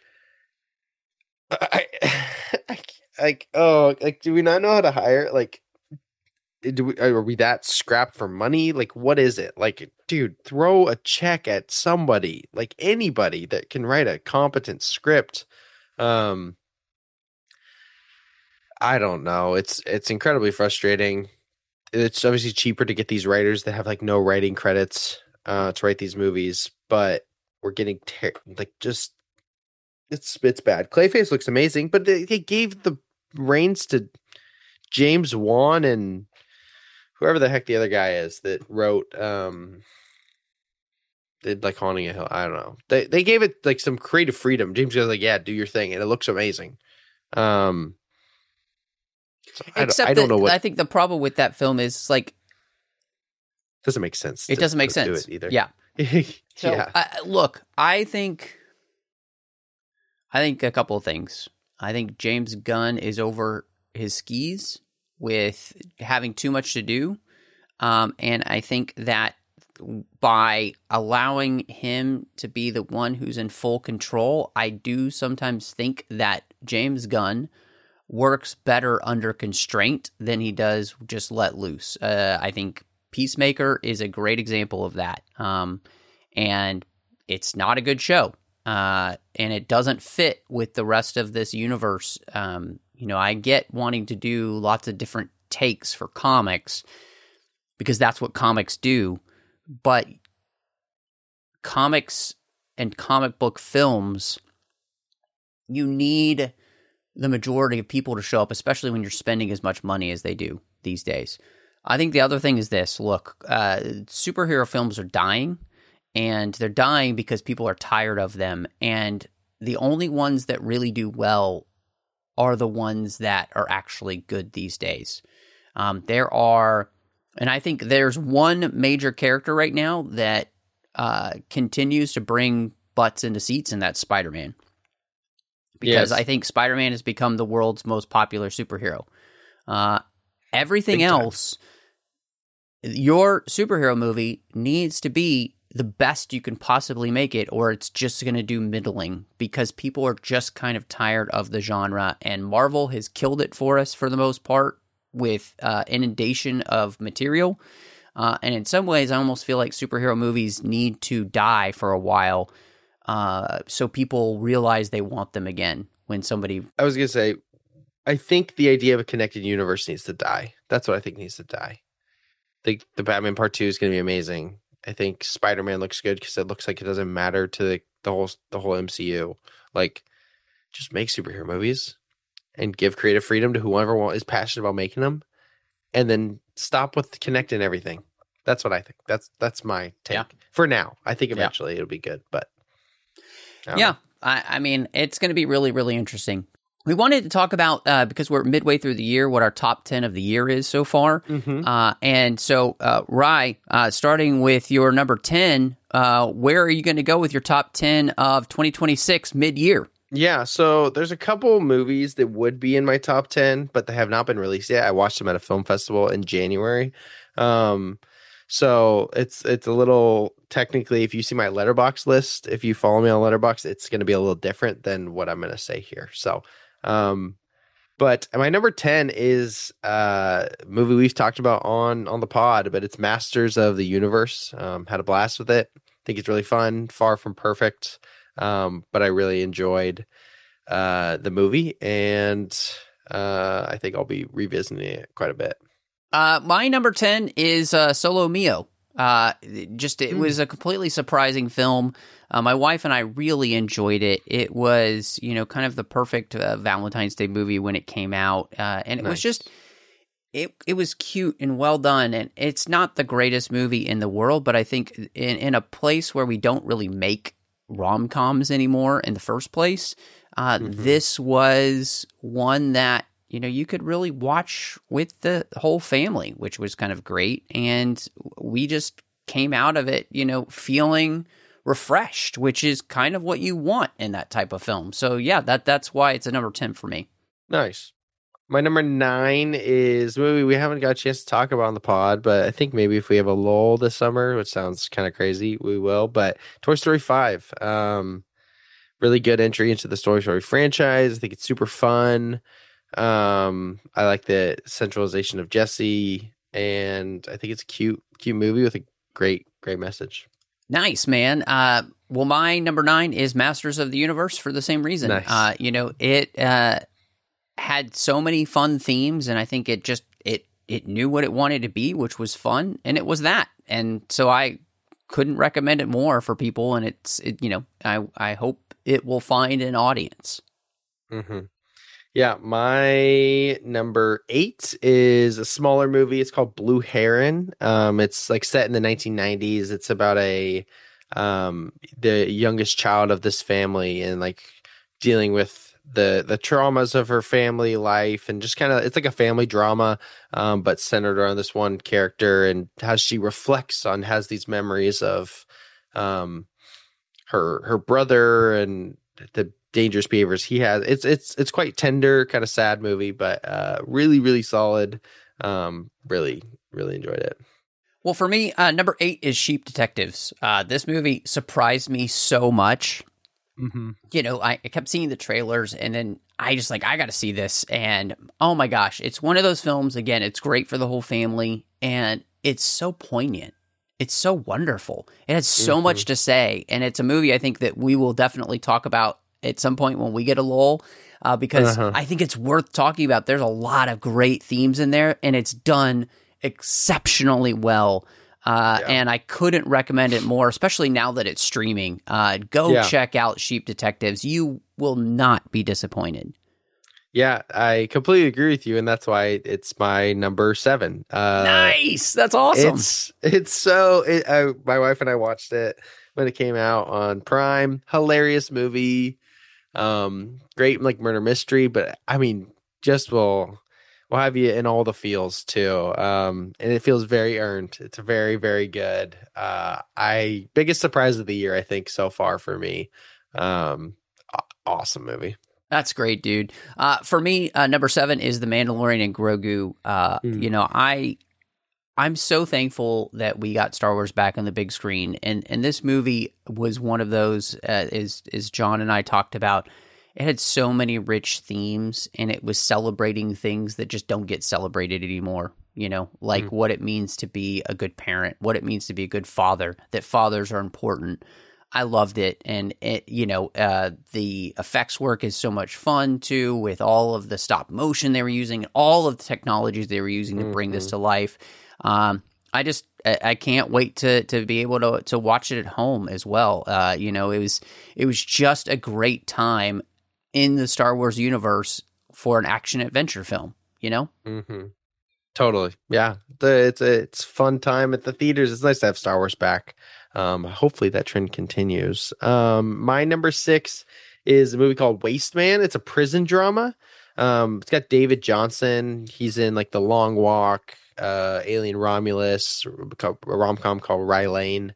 do we not know how to hire? Like, are we that strapped for money? Like, what is it? Like, dude, throw a check at somebody, like anybody that can write a competent script. I don't know. It's incredibly frustrating. It's obviously cheaper to get these writers that have like no writing credits to write these movies, but we're getting it's bad. Clayface looks amazing, but they gave the reins to James Wan and whoever the heck the other guy is that wrote did like Haunting a Hill. I don't know. They gave it like some creative freedom. James was like, yeah, do your thing, and it looks amazing. I don't know what. I think the problem with that film is like doesn't make sense. It doesn't make sense do it either. Yeah. So, yeah. Look, I think a couple of things. I think James Gunn is over his skis with having too much to do. And I think that by allowing him to be the one who's in full control, I do sometimes think that James Gunn works better under constraint than he does just let loose. I think Peacemaker is a great example of that. And it's not a good show. And it doesn't fit with the rest of this universe. I get wanting to do lots of different takes for comics because that's what comics do. But comics and comic book films, you need the majority of people to show up, especially when you're spending as much money as they do these days. I think the other thing is this. Look, superhero films are dying, and they're dying because people are tired of them. And the only ones that really do well are the ones that are actually good these days. There are, and I think there's one major character right now that continues to bring butts into seats, and that's Spider-Man. Because I think Spider-Man has become the world's most popular superhero. Everything else, your superhero movie needs to be the best you can possibly make it, or it's just going to do middling, because people are just kind of tired of the genre, and Marvel has killed it for us for the most part with inundation of material. And in some ways, I almost feel like superhero movies need to die for a while so people realize they want them again when somebody... I was going to say, I think the idea of a connected universe needs to die. That's what I think needs to die. I think the Batman Part 2 is going to be amazing. I think Spider-Man looks good because it looks like it doesn't matter to the whole MCU. Like, just make superhero movies and give creative freedom to whoever is passionate about making them, and then stop with connecting everything. That's what I think. That's my take for now. I think eventually it'll be good, but I mean, it's going to be really, really interesting. We wanted to talk about, because we're midway through the year, what our top 10 of the year is so far. And so, Rye, starting with your number 10, where are you going to go with your top 10 of 2026 mid-year? Yeah, so there's a couple movies that would be in my top 10, but they have not been released yet. I watched them at a film festival in January. So it's a little, technically, if you see my Letterboxd list, if you follow me on Letterboxd, it's going to be a little different than what I'm going to say here. So, but my number 10 is a movie we've talked about on the pod, but it's Masters of the Universe. Had a blast with it. I think it's really fun, far from perfect. But I really enjoyed the movie, and I think I'll be revisiting it quite a bit. My number 10 is Solo Mio. It was a completely surprising film. My wife and I really enjoyed it. It was, kind of the perfect Valentine's Day movie when it came out. And it was just, it was cute and well done. And it's not the greatest movie in the world, but I think in a place where we don't really make rom-coms anymore in the first place, this was one that, you could really watch with the whole family, which was kind of great. And we just came out of it, feeling refreshed, which is kind of what you want in that type of film. So yeah, that's why it's a number 10 for me. Nice. My number 9 is a movie we haven't got a chance to talk about on the pod, but I think maybe if we have a lull this summer, which sounds kind of crazy, we will. But Toy Story 5, really good entry into the Toy Story franchise. I think it's super fun. I like the centralization of Jessie, and I think it's a cute movie with a great message. Nice, man. Well, my number 9 is Masters of the Universe for the same reason. Nice. It had so many fun themes, and I think it knew what it wanted to be, which was fun, and it was that. And so I couldn't recommend it more for people, and I hope it will find an audience. Mm-hmm. Yeah, my number 8 is a smaller movie. It's called Blue Heron. It's like set in the 1990s. It's about the youngest child of this family, and like dealing with the traumas of her family life, and just kind of, it's like a family drama, but centered around this one character and how she reflects on, has these memories of her brother and the dangerous behaviors he has. It's quite tender, kind of sad movie, but really, really solid. Really, really enjoyed it. Well, for me, number 8 is Sheep Detectives. This movie surprised me so much. Mm-hmm. I kept seeing the trailers, and then I got to see this. And oh my gosh, it's one of those films, again, it's great for the whole family, and it's so poignant. It's so wonderful. It has so much to say, and it's a movie I think that we will definitely talk about at some point when we get a lull, because I think it's worth talking about. There's a lot of great themes in there, and it's done exceptionally well. And I couldn't recommend it more, especially now that it's streaming. Go check out Sheep Detectives. You will not be disappointed. Yeah, I completely agree with you, and that's why it's my number 7. Nice, that's awesome. My wife and I watched it when it came out on Prime. Hilarious movie, great like murder mystery, but I mean, just will have you in all the feels too, and it feels very earned. It's very, very good. Biggest surprise of the year, I think, so far for me. Awesome movie. That's great, dude. For me, number 7 is The Mandalorian and Grogu. You know, I'm so thankful that we got Star Wars back on the big screen, and this movie was one of those. As John and I talked about, it had so many rich themes, and it was celebrating things that just don't get celebrated anymore. You know, like what it means to be a good parent, what it means to be a good father. That fathers are important. I loved it, and the effects work is so much fun too, with all of the stop motion they were using, all of the technologies they were using to bring this to life. I can't wait to be able to watch it at home as well. It was just a great time in the Star Wars universe for an action adventure film. You know. Mm-hmm. Totally, yeah. It's fun time at the theaters. It's nice to have Star Wars back. Hopefully that trend continues. My number 6 is a movie called Waste Man. It's a prison drama. It's got David Johnson. He's in like The Long Walk, Alien Romulus, a rom-com called Rye Lane.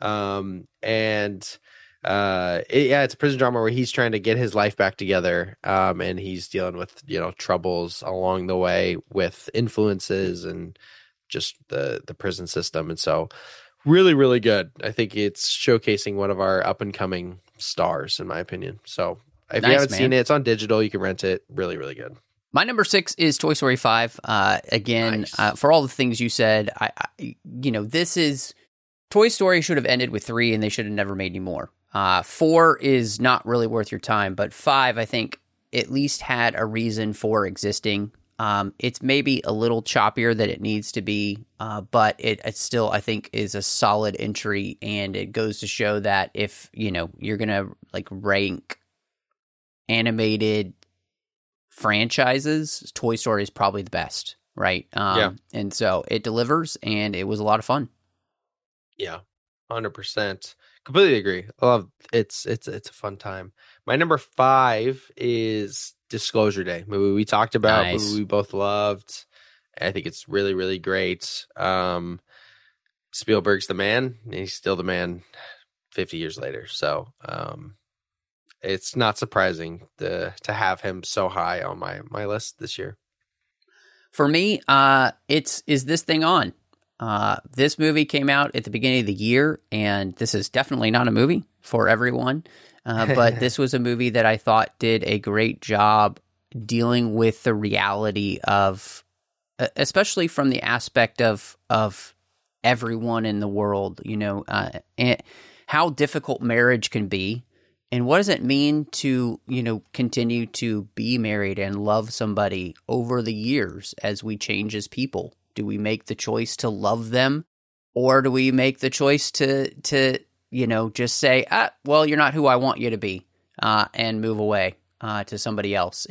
It's a prison drama where he's trying to get his life back together. And he's dealing with, troubles along the way with influences and just the prison system. And so really, really good. I think it's showcasing one of our up and coming stars, in my opinion. So if you haven't seen it, it's on digital. You can rent it. Really, really good. My number 6 is Toy Story 5. For all the things you said, this is Toy Story should have ended with 3, and they should have never made any more. 4 is not really worth your time, but 5, I think, at least had a reason for existing. It's maybe a little choppier than it needs to be, but it still, I think, is a solid entry, and it goes to show that if, you're going to like rank animated franchises, Toy Story is probably the best, right? And so it delivers, and it was a lot of fun. Yeah, 100%. Completely agree. I love it's a fun time. My number 5 is Disclosure Day, movie we talked about, movie we both loved. I think it's really, really great. Spielberg's the man, and he's still the man 50 years later. So it's not surprising to have him so high on my list this year. For me, it's Is This Thing On? This movie came out at the beginning of the year, and this is definitely not a movie for everyone. But this was a movie that I thought did a great job dealing with the reality of, especially from the aspect of everyone in the world, and how difficult marriage can be. And what does it mean to, continue to be married and love somebody over the years as we change as people? Do we make the choice to love them, or do we make the choice to just say, well, you're not who I want you to be, and move away to somebody else?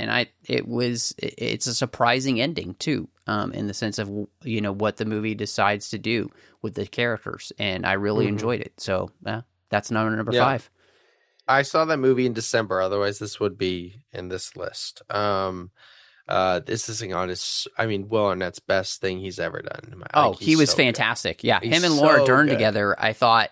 It's a surprising ending too, in the sense of, what the movie decides to do with the characters. And I really enjoyed it. So that's number 5. I saw that movie in December. Otherwise this would be in this list. This Thing On is, Will Arnett's best thing he's ever done. He was so fantastic. Good. Yeah, he's him and Laura so Dern good. together, I thought,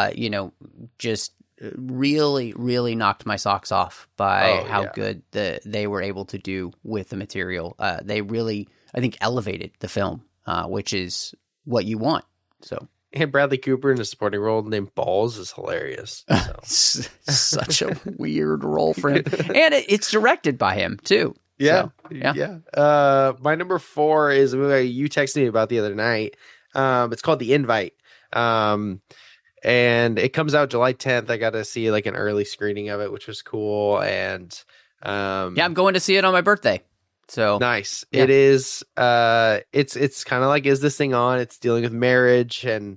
just really, really knocked my socks off by how good they were able to do with the material. They really, I think, elevated the film, which is what you want. So. And Bradley Cooper in a supporting role named Balls is hilarious. So. Such a weird role for him. And it's directed by him, too. Yeah. My number 4 is a movie you texted me about the other night. It's called The Invite. And it comes out July 10th. I got to see like an early screening of it, which was cool. And I'm going to see it on my birthday. So nice. Yeah. It is. It's kind of like, is this thing on? It's dealing with marriage and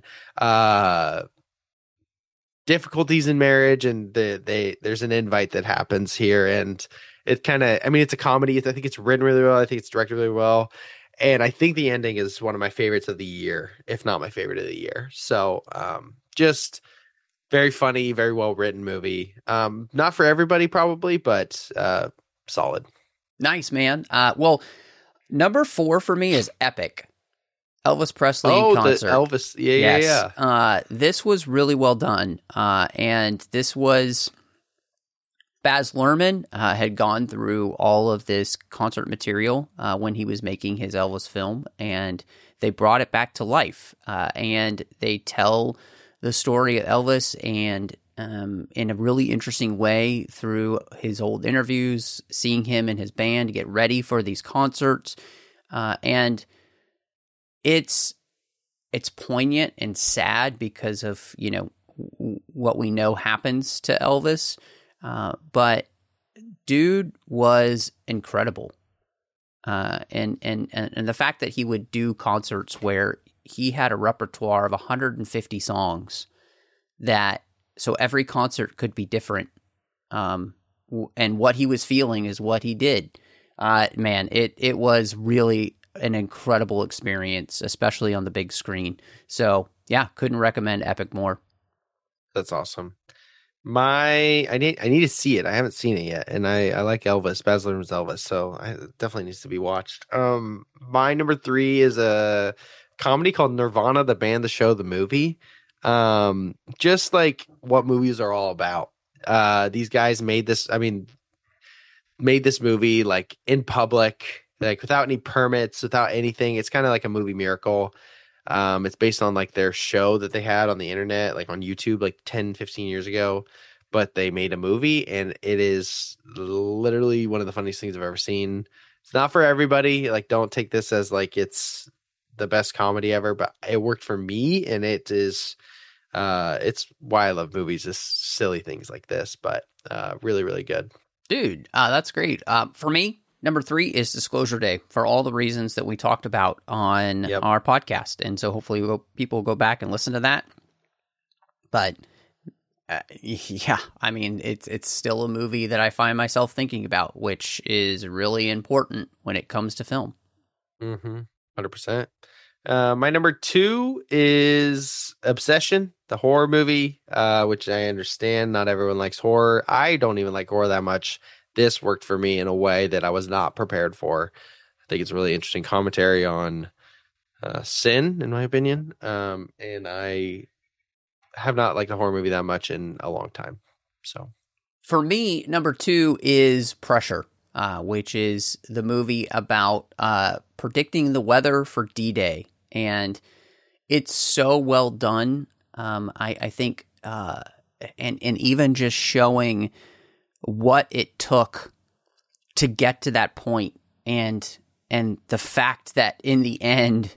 difficulties in marriage, and there's an invite that happens here, and it kind of. I mean, it's a comedy. I think it's written really well. I think it's directed really well, and I think the ending is one of my favorites of the year, if not my favorite of the year. So, just very funny, very well written movie. Not for everybody probably, but solid. nice, man. Well, number 4 for me is Epic. Elvis Presley concert. The Elvis. Yeah. This was really well done. And this was Baz Luhrmann had gone through all of this concert material when he was making his Elvis film, and they brought it back to life. And they tell the story of Elvis and in a really interesting way through his old interviews, seeing him and his band get ready for these concerts. And it's poignant and sad because of, you know, what we know happens to Elvis. But dude was incredible. And the fact that he would do concerts where he had a repertoire of 150 songs so every concert could be different. And what he was feeling is what he did. Man, it was really an incredible experience, especially on the big screen. So yeah, couldn't recommend Epic more. That's awesome. I need to see it. I haven't seen it yet, and I like Elvis. Baz Luhrmann's Elvis, so it definitely needs to be watched. My number 3 is a comedy called Nirvana, the band, the show, the movie. Just like what movies are all about. These guys made this movie like in public, like without any permits, without anything. It's kind of like a movie miracle. It's based on like their show that they had on the internet, like on YouTube, like 10, 15 years ago, but they made a movie, and it is literally one of the funniest things I've ever seen. It's not for everybody. Like, don't take this as like it's the best comedy ever, but it worked for me, and it is, it's why I love movies, just silly things like this, but really, really good. Dude, that's great. For me, number 3 is Disclosure Day, for all the reasons that we talked about on our podcast. And so hopefully people will go back and listen to that. But yeah, I mean, it's still a movie that I find myself thinking about, which is really important when it comes to film. 100%. My number 2 is Obsession, the horror movie, which I understand not everyone likes horror. I don't even like horror that much. This worked for me in a way that I was not prepared for. I think it's a really interesting commentary on sin, in my opinion. And I have not liked a horror movie that much in a long time. So, for me, number 2 is Pressure, which is the movie about predicting the weather for D-Day. And it's so well done. I think, and even just showing what it took to get to that point, and the fact that in the end,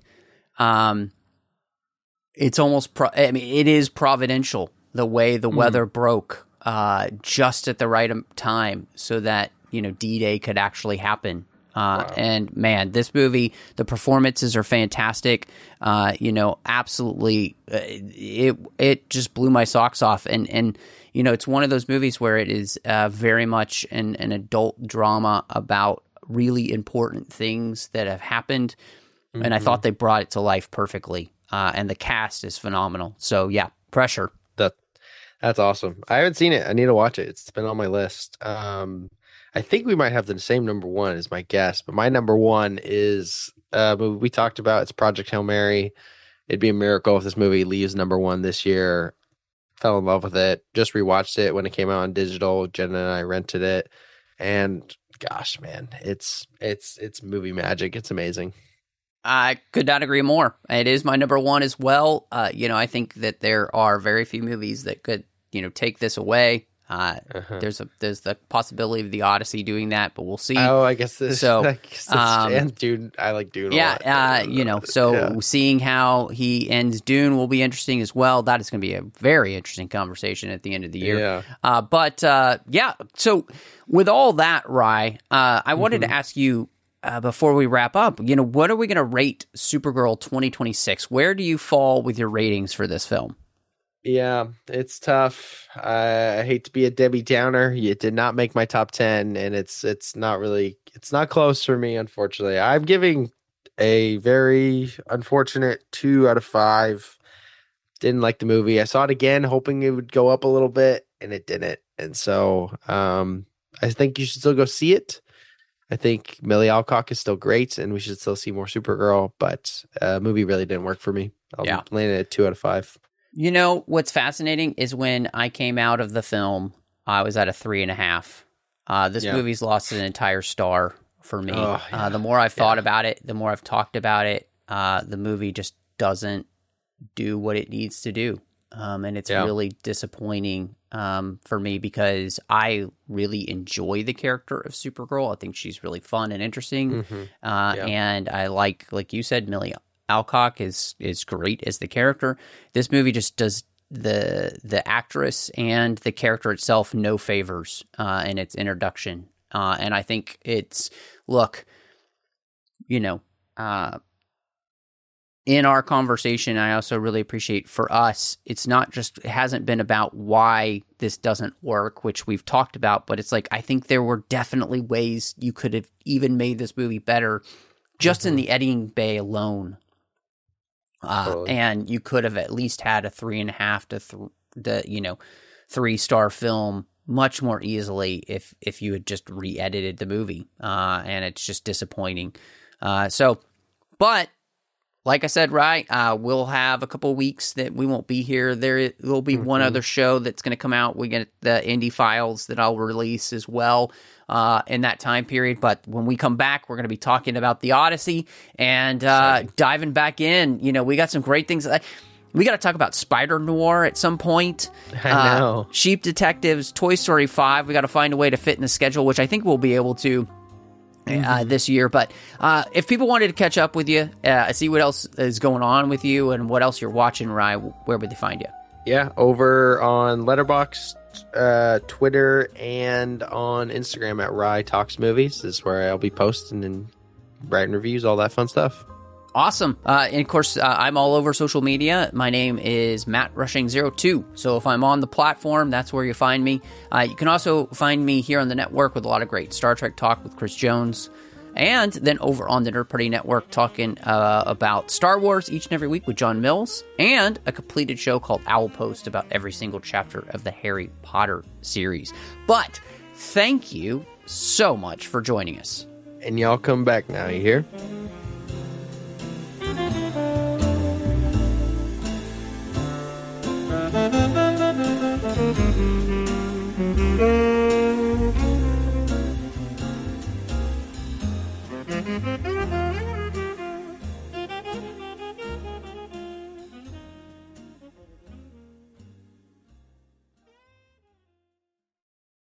it's almost it is providential the way the weather broke just at the right time, so that, you know, D-Day could actually happen. Wow. And man, this movie, the performances are fantastic. You know, absolutely, it just blew my socks off. And you know, it's one of those movies where it is very much an adult drama about really important things that have happened. And I thought they brought it to life perfectly. And the cast is phenomenal. So yeah, Pressure. That's awesome. I haven't seen it. I need to watch it. It's been on my list. I think we might have the same number 1 as my guess, but my number 1 is a movie we talked about. It's Project Hail Mary. It'd be a miracle if this movie leaves number 1 this year. Fell in love with it. Just rewatched it when it came out on digital. Jenna and I rented it, and gosh, man, it's movie magic. It's amazing. I could not agree more. It is my number 1 as well. You know, I think that there are very few movies that could, you know, take this away. There's the possibility of the Odyssey doing that, but we'll see. Oh, I guess this. So, and Dune. I like Dune. Yeah, a lot. you know, so seeing how he ends Dune will be interesting as well. That is going to be a very interesting conversation at the end of the year. Yeah. So with all that, Rye, I wanted to ask you, before we wrap up, what are we going to rate Supergirl 2026? Where do you fall with your ratings for this film? Yeah, it's tough. I hate to be a Debbie Downer. It did not make my top 10, and it's not close for me, unfortunately. I'm giving a very unfortunate 2 out of 5. Didn't like the movie. I saw it again, hoping it would go up a little bit, and it didn't. And so I think you should still go see it. I think Millie Alcock is still great, and we should still see more Supergirl, but movie really didn't work for me. I'll land it at 2 out of 5. What's fascinating is when I came out of the film, I was at a 3.5. This movie's lost an entire star for me. Oh, yeah. The more I've thought about it, the more I've talked about it, the movie just doesn't do what it needs to do. And it's really disappointing for me because I really enjoy the character of Supergirl. I think she's really fun and interesting. And I like you said, Millie Alcock is great as the character. This movie just does the actress and the character itself no favors in its introduction. And I think it's, in our conversation, I also really appreciate for us, it hasn't been about why this doesn't work, which we've talked about, but it's like, I think there were definitely ways you could have even made this movie better just in the editing bay alone. Totally. And you could have at least had a 3.5 to 3-star film much more easily if you had just re-edited the movie. And it's just disappointing. But like I said, we'll have a couple of weeks that we won't be here. There will be one other show that's going to come out. We get the Indie Files that I'll release as well in that time period. But when we come back, we're going to be talking about The Odyssey and diving back in. We got some great things. We got to talk about Spider Noir at some point. I know. Sheep Detectives, Toy Story 5. We got to find a way to fit in the schedule, which I think we'll be able to this year. But if people wanted to catch up with you, see what else is going on with you and what else you're watching, Rye, where would they find you? Yeah, over on Letterboxd, Twitter, and on Instagram at Rye Talks Movies is where I'll be posting and writing reviews, all that fun stuff. Awesome. And of course, I'm all over social media. My name is Matt Rushing02. So if I'm on the platform, that's where you find me. You can also find me here on the network with a lot of great Star Trek talk with Chris Jones. And then over on the Nerd Party Network talking about Star Wars each and every week with John Mills. And a completed show called Owl Post about every single chapter of the Harry Potter series. But thank you so much for joining us. And y'all come back now, you hear?